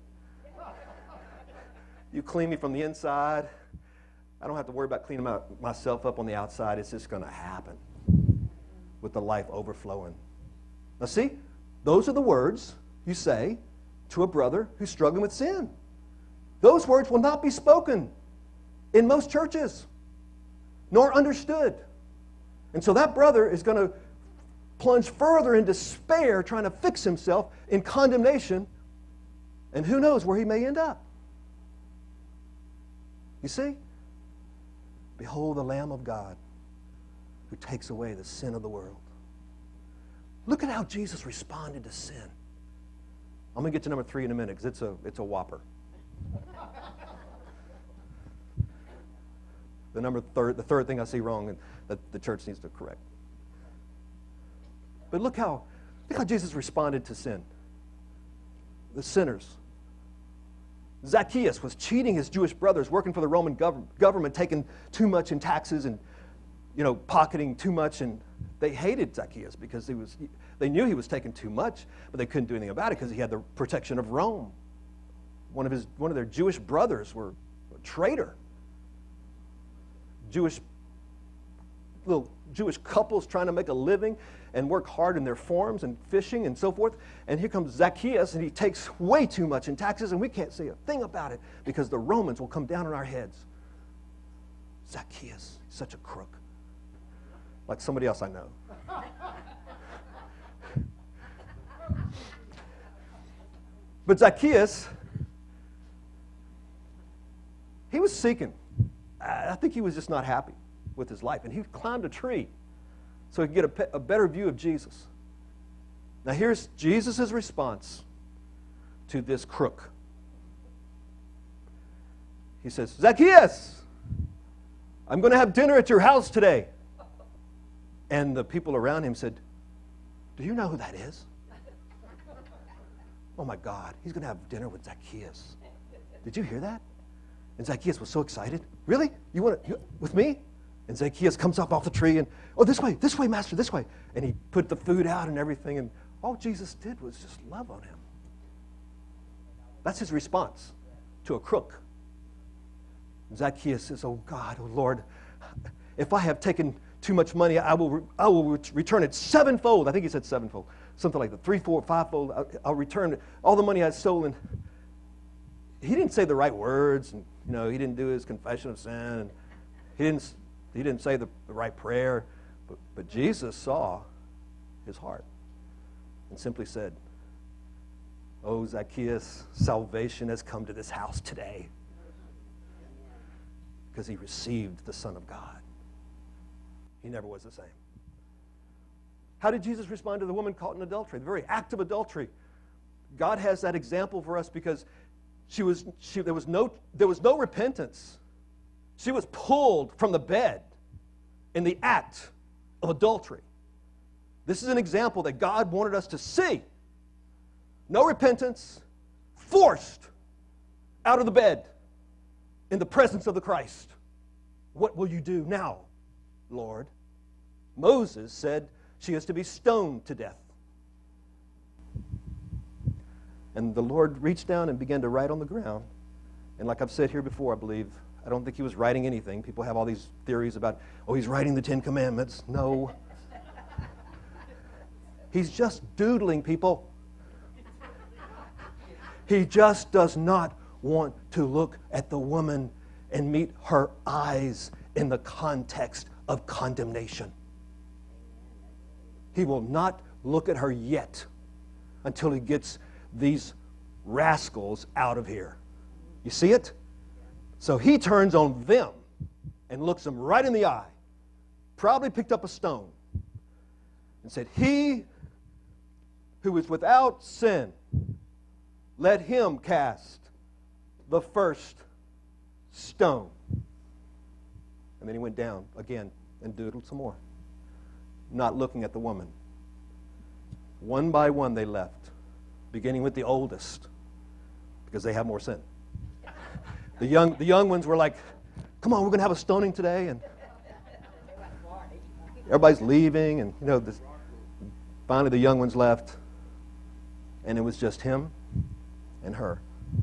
You clean me from the inside. I don't have to worry about cleaning my, myself up on the outside. It's just going to happen with the life overflowing. Now see, those are the words you say to a brother who's struggling with sin. Those words will not be spoken in most churches, nor understood. And so that brother is going to plunge further in despair, trying to fix himself in condemnation, and who knows where he may end up. You see? Behold the Lamb of God who takes away the sin of the world. Look at how Jesus responded to sin. I'm going to get to number three in a minute because it's a, it's a whopper. The number third, the third thing I see wrong and that the church needs to correct. But look how, look how Jesus responded to sin. The sinners. Zacchaeus was cheating his Jewish brothers, working for the Roman gov- government, taking too much in taxes and, you know, pocketing too much. And they hated Zacchaeus because he was, they knew he was taking too much, but they couldn't do anything about it because he had the protection of Rome. One of his, one of their Jewish brothers were a traitor. Jewish little Jewish couples trying to make a living and work hard in their farms and fishing and so forth. And here comes Zacchaeus, and he takes way too much in taxes, and we can't say a thing about it because the Romans will come down on our heads. Zacchaeus, such a crook. Like somebody else I know. But Zacchaeus, he was seeking. I think he was just not happy with his life. And he climbed a tree so he could get a, pe- a better view of Jesus. Now here's Jesus' response to this crook. He says, Zacchaeus, I'm going to have dinner at your house today. And the people around him said, do you know who that is? Oh my God, he's going to have dinner with Zacchaeus. Did you hear that? And Zacchaeus was so excited. Really? You want to, you, with me? And Zacchaeus comes up off the tree and, oh, this way, this way, master, this way. And he put the food out and everything. And all Jesus did was just love on him. That's his response to a crook. Zacchaeus says, oh God, oh Lord, if I have taken too much money, I will, re- I will re- return it sevenfold. I think he said sevenfold. Something like that, three, four, fivefold. I'll, I'll return all the money I've stolen. He didn't say the right words, and you know, he didn't do his confession of sin, and he didn't, he didn't say the, the right prayer. But, but Jesus saw his heart and simply said, oh, Zacchaeus, salvation has come to this house today because he received the Son of God. He never was the same. How did Jesus respond to the woman caught in adultery? The very act of adultery. God has that example for us because she was, she, there was no, there was no repentance. She was pulled from the bed in the act of adultery. This is an example that God wanted us to see. No repentance, forced out of the bed in the presence of the Christ. What will you do now, Lord? Moses said she is to be stoned to death. And the Lord reached down and began to write on the ground. And like I've said here before, I believe, I don't think he was writing anything. People have all these theories about, oh, he's writing the Ten Commandments. No. He's just doodling, people. He just does not want to look at the woman and meet her eyes in the context of condemnation. He will not look at her yet until he gets these rascals out of here. You see it? So he turns on them and looks them right in the eye, probably picked up a stone and said, he who is without sin, let him cast the first stone. And then he went down again and doodled some more, not looking at the woman. One by one they left, beginning with the oldest, because they have more sin. The young, the young ones were like, come on, we're going to have a stoning today. And everybody's leaving, and you know, this, finally the young ones left, and it was just him and her.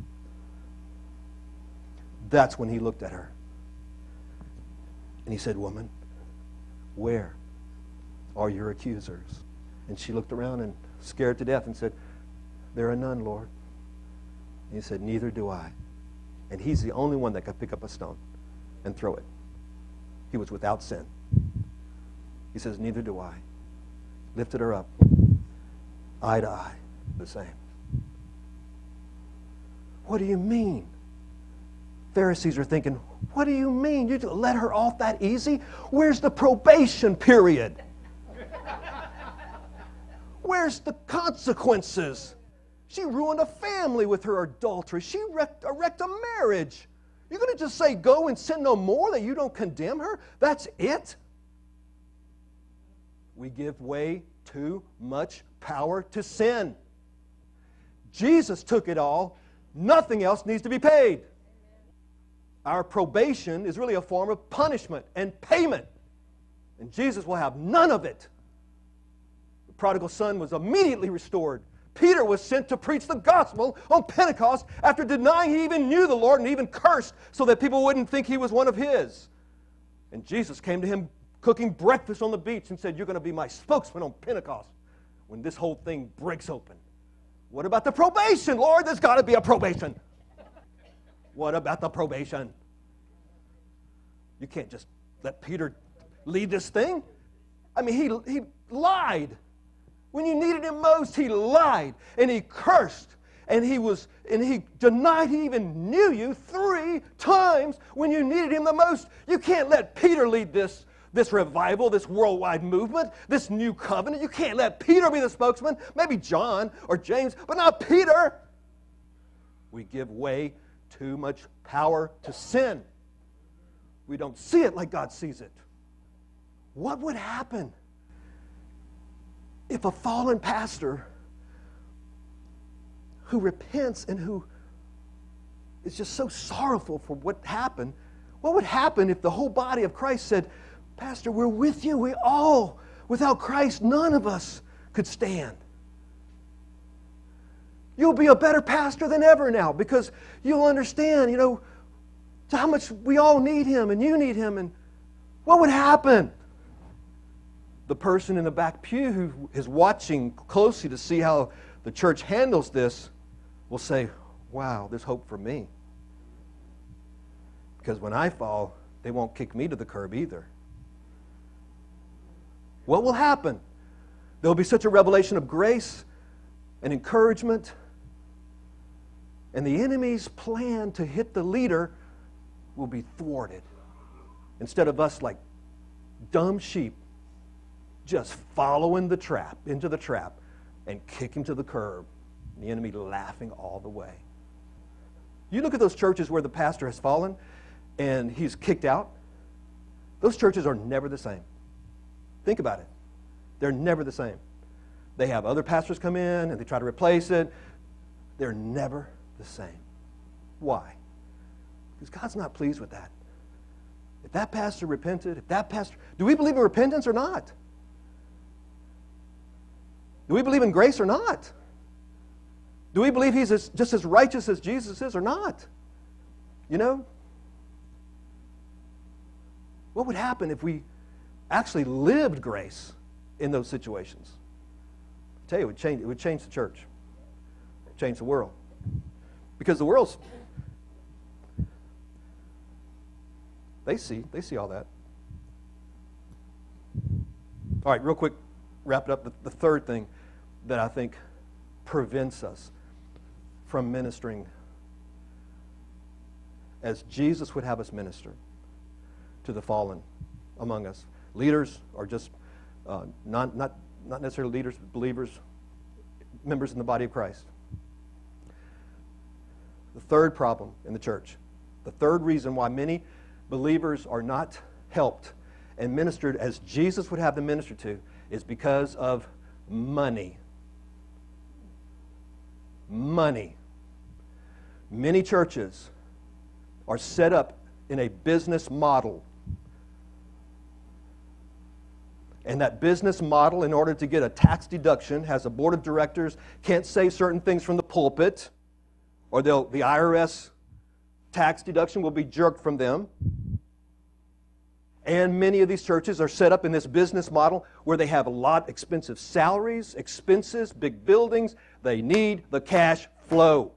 That's when he looked at her. And he said, woman, where are your accusers? And she looked around and scared to death and said, there are none, Lord. And he said, neither do I. And he's the only one that could pick up a stone and throw it. He was without sin. He says, neither do I. Lifted her up, eye to eye, the same. What do you mean? Pharisees are thinking, what do you mean? You let her off that easy? Where's the probation period? Where's the consequences? She ruined a family with her adultery. She wrecked, wrecked a marriage. You're going to just say, go and sin no more, that you don't condemn her? That's it? We give way too much power to sin. Jesus took it all. Nothing else needs to be paid. Our probation is really a form of punishment and payment. And Jesus will have none of it. The prodigal son was immediately restored. Peter was sent to preach the gospel on Pentecost after denying he even knew the Lord and even cursed so that people wouldn't think he was one of his. And Jesus came to him cooking breakfast on the beach and said, you're going to be my spokesman on Pentecost when this whole thing breaks open. What about the probation? Lord, there's got to be a probation. What about the probation? You can't just let Peter lead this thing. I mean, he, he lied. When you needed him most, he lied and he cursed and he was and he denied he even knew you three times when you needed him the most. You can't let Peter lead this, this revival, this worldwide movement, this new covenant. You can't let Peter be the spokesman. Maybe John or James, but not Peter. We give way too much power to sin. We don't see it like God sees it. What would happen if a fallen pastor who repents and who is just so sorrowful for what happened, what would happen if the whole body of Christ said, Pastor, we're with you. We all, without Christ, none of us could stand. You'll be a better pastor than ever now because you'll understand, you know, how much we all need him and you need him. And what would happen? The person in the back pew who is watching closely to see how the church handles this will say, wow, there's hope for me. Because when I fall, they won't kick me to the curb either. What will happen? There will be such a revelation of grace and encouragement, and the enemy's plan to hit the leader will be thwarted. Instead of us like dumb sheep just following the trap, into the trap, and kicking to the curb, and the enemy laughing all the way. You look at those churches where the pastor has fallen and he's kicked out, those churches are never the same. Think about it. They're never the same. They have other pastors come in and they try to replace it. They're never the same. Why? Because God's not pleased with that. If that pastor repented, if that pastor... Do we believe in repentance or not? Do we believe in grace or not? Do we believe he's as, just as righteous as Jesus is or not? You know? What would happen if we actually lived grace in those situations? I tell you, it would change, it would change the church. It would change the world. Because the world's... They see. They see all that. All right, real quick, wrap it up. The, the third thing that I think prevents us from ministering as Jesus would have us minister to the fallen among us. Leaders are just uh, not, not, not necessarily leaders, but believers, members in the body of Christ. The third problem in the church, the third reason why many believers are not helped and ministered as Jesus would have them minister to is because of money. Money. Many churches are set up in a business model. And that business model, in order to get a tax deduction, has a board of directors, can't say certain things from the pulpit, or they'll, the I R S tax deduction will be jerked from them. And many of these churches are set up in this business model where they have a lot of expensive salaries, expenses, big buildings. They need the cash flow.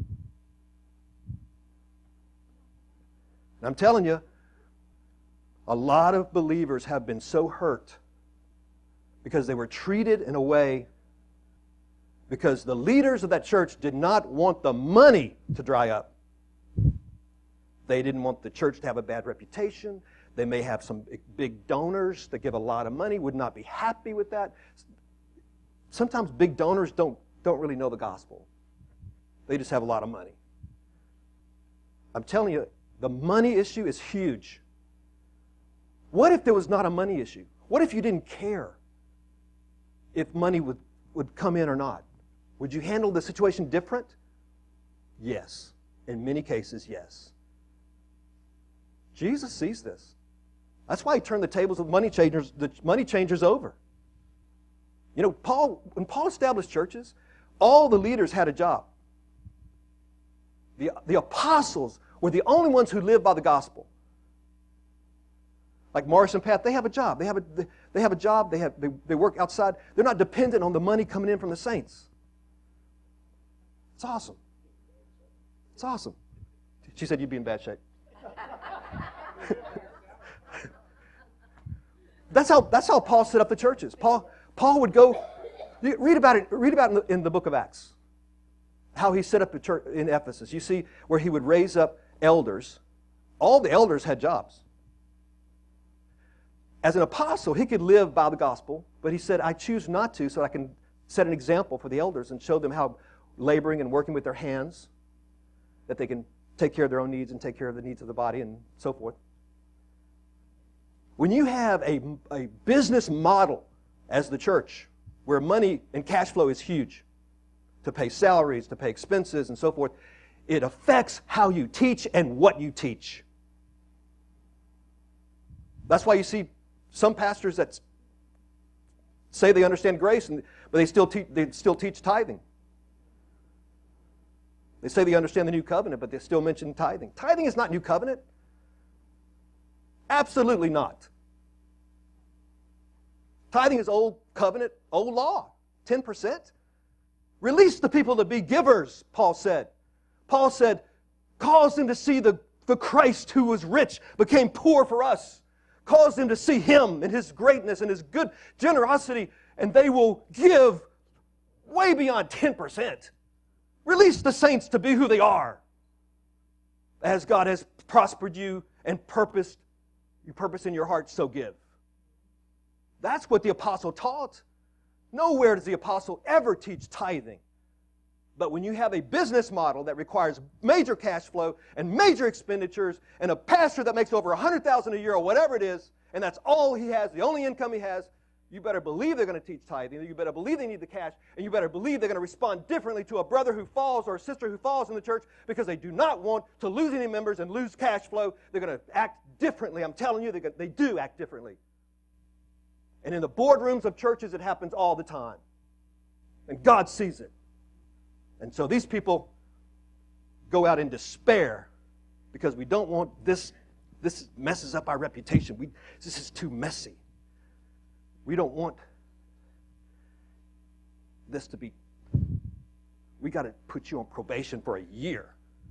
And I'm telling you, a lot of believers have been so hurt because they were treated in a way because the leaders of that church did not want the money to dry up. They didn't want the church to have a bad reputation. They may have some big donors that give a lot of money, would not be happy with that. Sometimes big donors don't, don't really know the gospel. They just have a lot of money. I'm telling you, the money issue is huge. What if there was not a money issue? What if you didn't care if money would, would come in or not? Would you handle the situation different? Yes. In many cases, yes. Jesus sees this. That's why he turned the tables of money changers, the money changers over. You know, Paul, when Paul established churches, all the leaders had a job. The, the apostles were the only ones who lived by the gospel. Like Morris and Pat, they have a job. They have a, they have a job. They, have, they, they work outside. They're not dependent on the money coming in from the saints. It's awesome. It's awesome. She said you'd be in bad shape. That's how, that's how Paul set up the churches. Paul, Paul would go, read about it, read about it in the, in the book of Acts, how he set up the church in Ephesus. You see where he would raise up elders. All the elders had jobs. As an apostle, he could live by the gospel, but he said, I choose not to so I can set an example for the elders and show them how laboring and working with their hands, that they can take care of their own needs and take care of the needs of the body and so forth. When you have a, a business model as the church, where money and cash flow is huge, to pay salaries, to pay expenses and so forth, it affects how you teach and what you teach. That's why you see some pastors that say they understand grace, and, but they still, te- they still teach tithing. They say they understand the new covenant, but they still mention tithing. Tithing is not new covenant. Absolutely not. Tithing is old covenant, old law, ten percent. Release the people to be givers, Paul said. Paul said, cause them to see the, the Christ who was rich, became poor for us. Cause them to see Him and His greatness and His good generosity, and they will give way beyond ten percent. Release the saints to be who they are. As God has prospered you and purposed, you purpose in your heart, so give. That's what the apostle taught. Nowhere does the apostle ever teach tithing. But when you have a business model that requires major cash flow and major expenditures and a pastor that makes over one hundred thousand dollars a year or whatever it is, and that's all he has, the only income he has, you better believe they're going to teach tithing. You better believe they need the cash, and you better believe they're going to respond differently to a brother who falls or a sister who falls in the church, because they do not want to lose any members and lose cash flow. They're going to act differently. I'm telling you, they, they do act differently. And in the boardrooms of churches, it happens all the time. And God sees it. And so these people go out in despair because we don't want this. This messes up our reputation. We, this is too messy. We don't want this to be, we got to put you on probation for a year.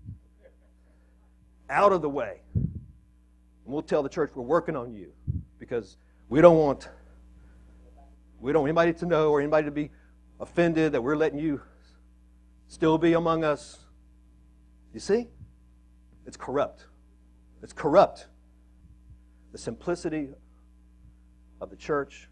Out of the way. And we'll tell the church we're working on you, because we don't want, we don't want anybody to know or anybody to be offended that we're letting you still be among us. You see? It's corrupt. It's corrupt. The simplicity of the church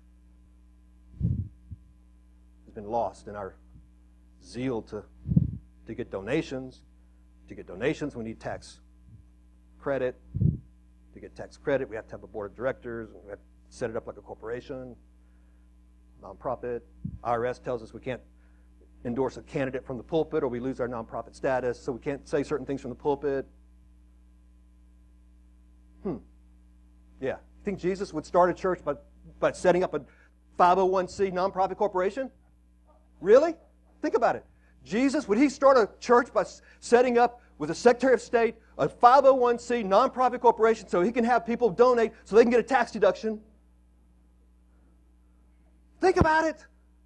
has been lost in our zeal to, to get donations. To get donations, we need tax credit. To get tax credit, we have to have a board of directors, and we have to set it up like a corporation, nonprofit. I R S tells us we can't endorse a candidate from the pulpit or we lose our nonprofit status, so we can't say certain things from the pulpit. Hmm. Yeah. You think Jesus would start a church by, by setting up a five oh one c nonprofit corporation? Really? Think about it. Jesus, would he start a church by setting up with a Secretary of State a five oh one c nonprofit corporation so he can have people donate so they can get a tax deduction? Think about it.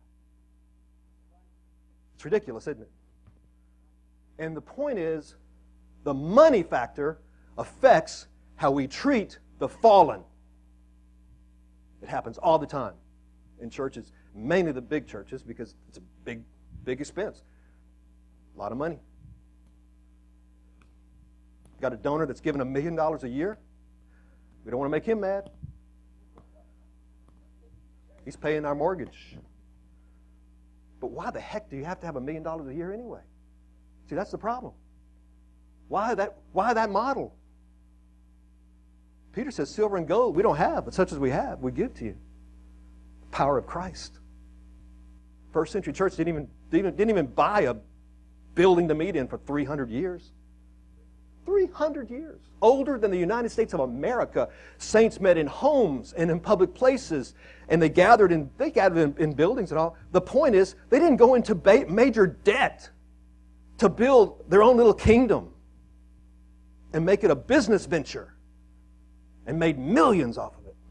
It's ridiculous, isn't it? And the point is, the money factor affects how we treat the fallen. It happens all the time in churches, mainly the big churches, because it's a big, big expense. A lot of money. Got a donor that's given a million dollars a year. We don't want to make him mad. He's paying our mortgage. But why the heck do you have to have a million dollars a year anyway? See, that's the problem. Why that, why that model? Peter says, silver and gold we don't have, but such as we have, we give to you. The power of Christ. First century church didn't even, didn't, didn't even buy a building to meet in for three hundred years. three hundred years. Older than the United States of America. Saints met in homes and in public places, and they gathered in, they gathered in, in buildings and all. The point is, they didn't go into ba- major debt to build their own little kingdom and make it a business venture and made millions off of it.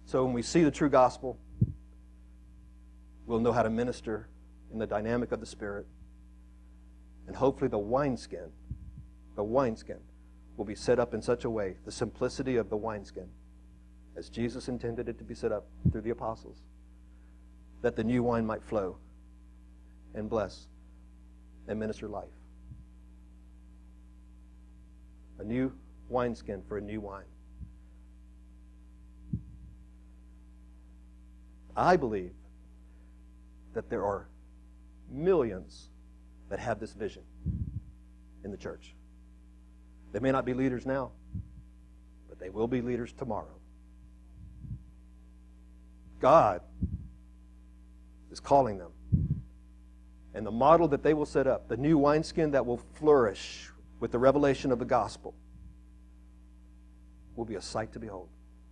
So when we see the true gospel, we'll know how to minister in the dynamic of the Spirit. And hopefully the wineskin, the wineskin, will be set up in such a way, the simplicity of the wineskin, as Jesus intended it to be set up through the apostles, that the new wine might flow and bless and minister life. A new wineskin for a new wine. I believe that there are millions that have this vision in the church. They may not be leaders now, but they will be leaders tomorrow. God is calling them. And the model that they will set up, the new wineskin that will flourish with the revelation of the gospel, will be a sight to behold.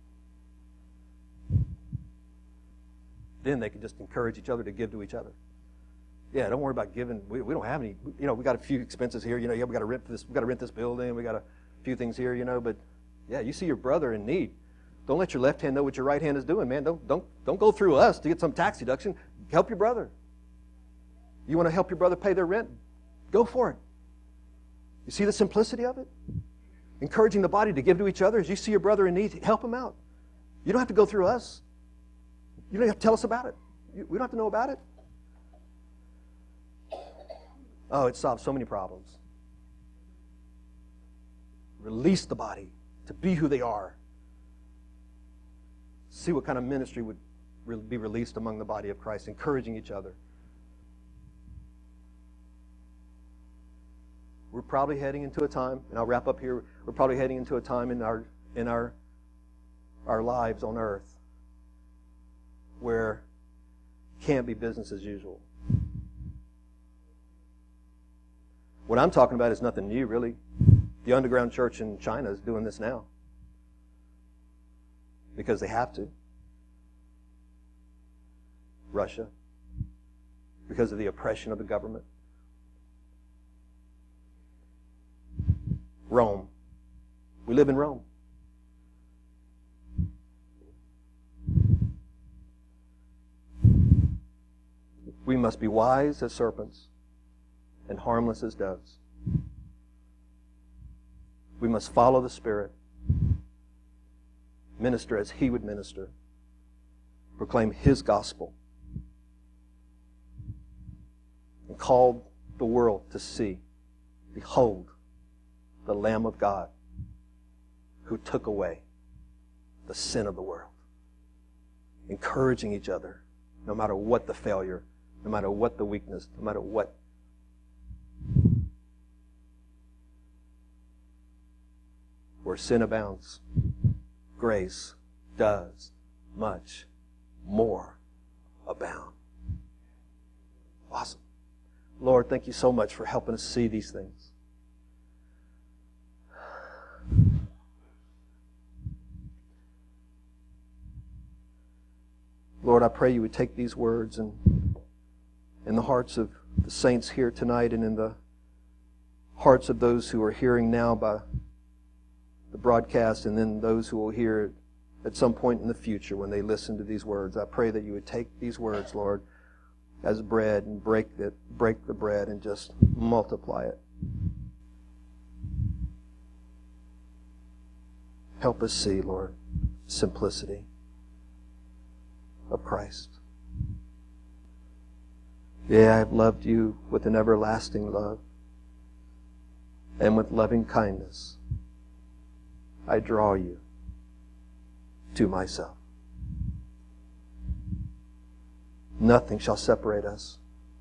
Then they can just encourage each other to give to each other. Yeah, don't worry about giving. We, we don't have any. You know, we got a few expenses here. You know, yeah, we got to rent this. We got to rent this building. We got a few things here. You know, but yeah, you see your brother in need. Don't let your left hand know what your right hand is doing, man. Don't don't don't go through us to get some tax deduction. Help your brother. You want to help your brother pay their rent? Go for it. You see the simplicity of it? Encouraging the body to give to each other. As you see your brother in need, help him out. You don't have to go through us. You don't have to tell us about it. You, we don't have to know about it. Oh, it solves so many problems. Release the body to be who they are. See what kind of ministry would re- be released among the body of Christ, encouraging each other. We're probably heading into a time, and I'll wrap up here, we're probably heading into a time in our in our our lives on earth where it can't be business as usual. What I'm talking about is nothing new, really. The underground church in China is doing this now because they have to. Russia, because of the oppression of the government. Rome. We live in Rome. We must be wise as serpents and harmless as doves. We must follow the Spirit, minister as He would minister, proclaim His gospel, and call the world to see, behold, the Lamb of God who took away the sin of the world. Encouraging each other, no matter what the failure, no matter what the weakness, no matter what. Where sin abounds, grace does much more abound. Awesome. Lord, thank you so much for helping us see these things. Lord, I pray you would take these words and in the hearts of the saints here tonight and in the hearts of those who are hearing now by the broadcast and then those who will hear it at some point in the future when they listen to these words. I pray that you would take these words, Lord, as bread and break it, break the bread and just multiply it. Help us see, Lord, simplicity of Christ. Yeah, I've loved you with an everlasting love, and with loving kindness I draw you to myself. Nothing shall separate us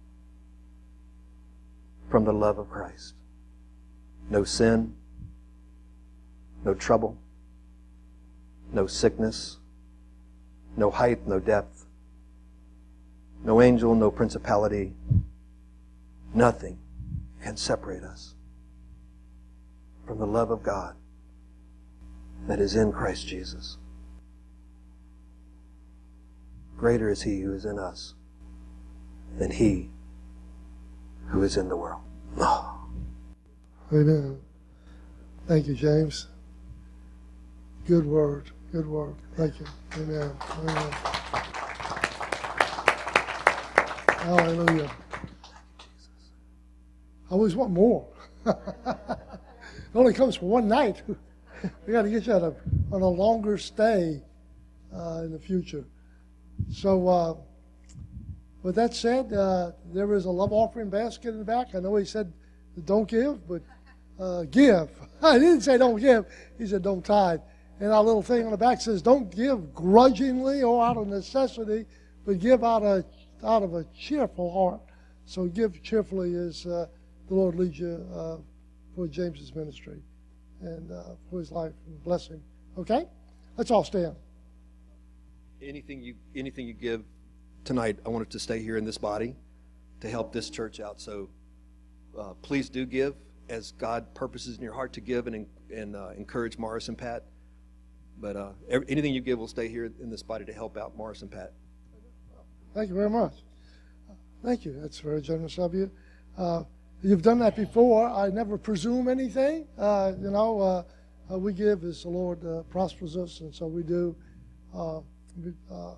from the love of Christ. No sin, no trouble, no sickness, no height, no depth, no angel, no principality. Nothing can separate us from the love of God that is in Christ Jesus. Greater is He who is in us than he who is in the world. Oh. Amen. Thank you, James. Good word. Good work. Thank you. Amen. Amen. Hallelujah. I always want more. It only comes for one night. We got to get you on a, on a longer stay uh, in the future. So, uh, with that said, uh, there is a love offering basket in the back. I know he said don't give, but uh, give. I didn't say don't give. He said don't tithe. And our little thing on the back says don't give grudgingly or out of necessity, but give out of, out of a cheerful heart. So give cheerfully as uh, the Lord leads you uh, for James's ministry and uh, for his life and bless him. Okay? Let's all stand. Anything you anything you give tonight, I want it to stay here in this body to help this church out. So uh, please do give as God purposes in your heart to give and and uh, encourage Morris and Pat. But uh, every, anything you give will stay here in this body to help out Morris and Pat. Thank you very much. Thank you. That's very generous of you. Uh, you've done that before. I never presume anything. Uh, you know, uh, uh, we give as the Lord uh, prospers us, and so we do. Uh, we, uh,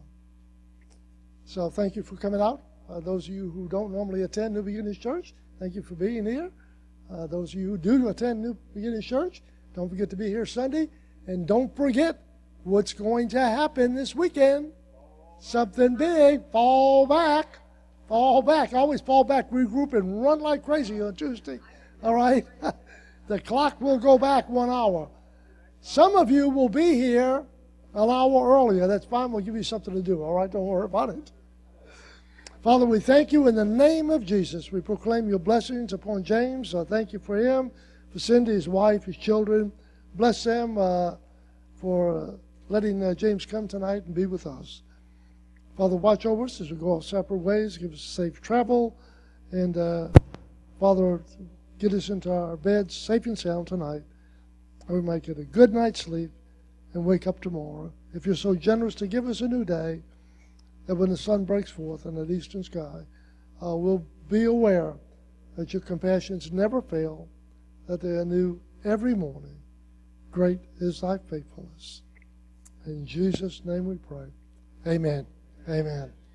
so thank you for coming out. Uh, those of you who don't normally attend New Beginnings Church, thank you for being here. Uh, those of you who do attend New Beginnings Church, don't forget to be here Sunday. And don't forget what's going to happen this weekend. Something big. Fall back. Fall back. Always fall back, regroup, and run like crazy on Tuesday. All right? The clock will go back one hour. Some of you will be here an hour earlier. That's fine. We'll give you something to do. All right? Don't worry about it. Father, we thank you in the name of Jesus. We proclaim your blessings upon James. Uh, thank you for him, for Cindy, his wife, his children. Bless them uh, for uh, letting uh, James come tonight and be with us. Father, watch over us as we go our separate ways. Give us safe travel. And, uh, Father, get us into our beds safe and sound tonight. And we might get a good night's sleep and wake up tomorrow. If you're so generous to give us a new day, that when the sun breaks forth in that eastern sky, uh, we'll be aware that your compassions never fail, that they are new every morning. Great is thy faithfulness. In Jesus' name we pray. Amen. Amen.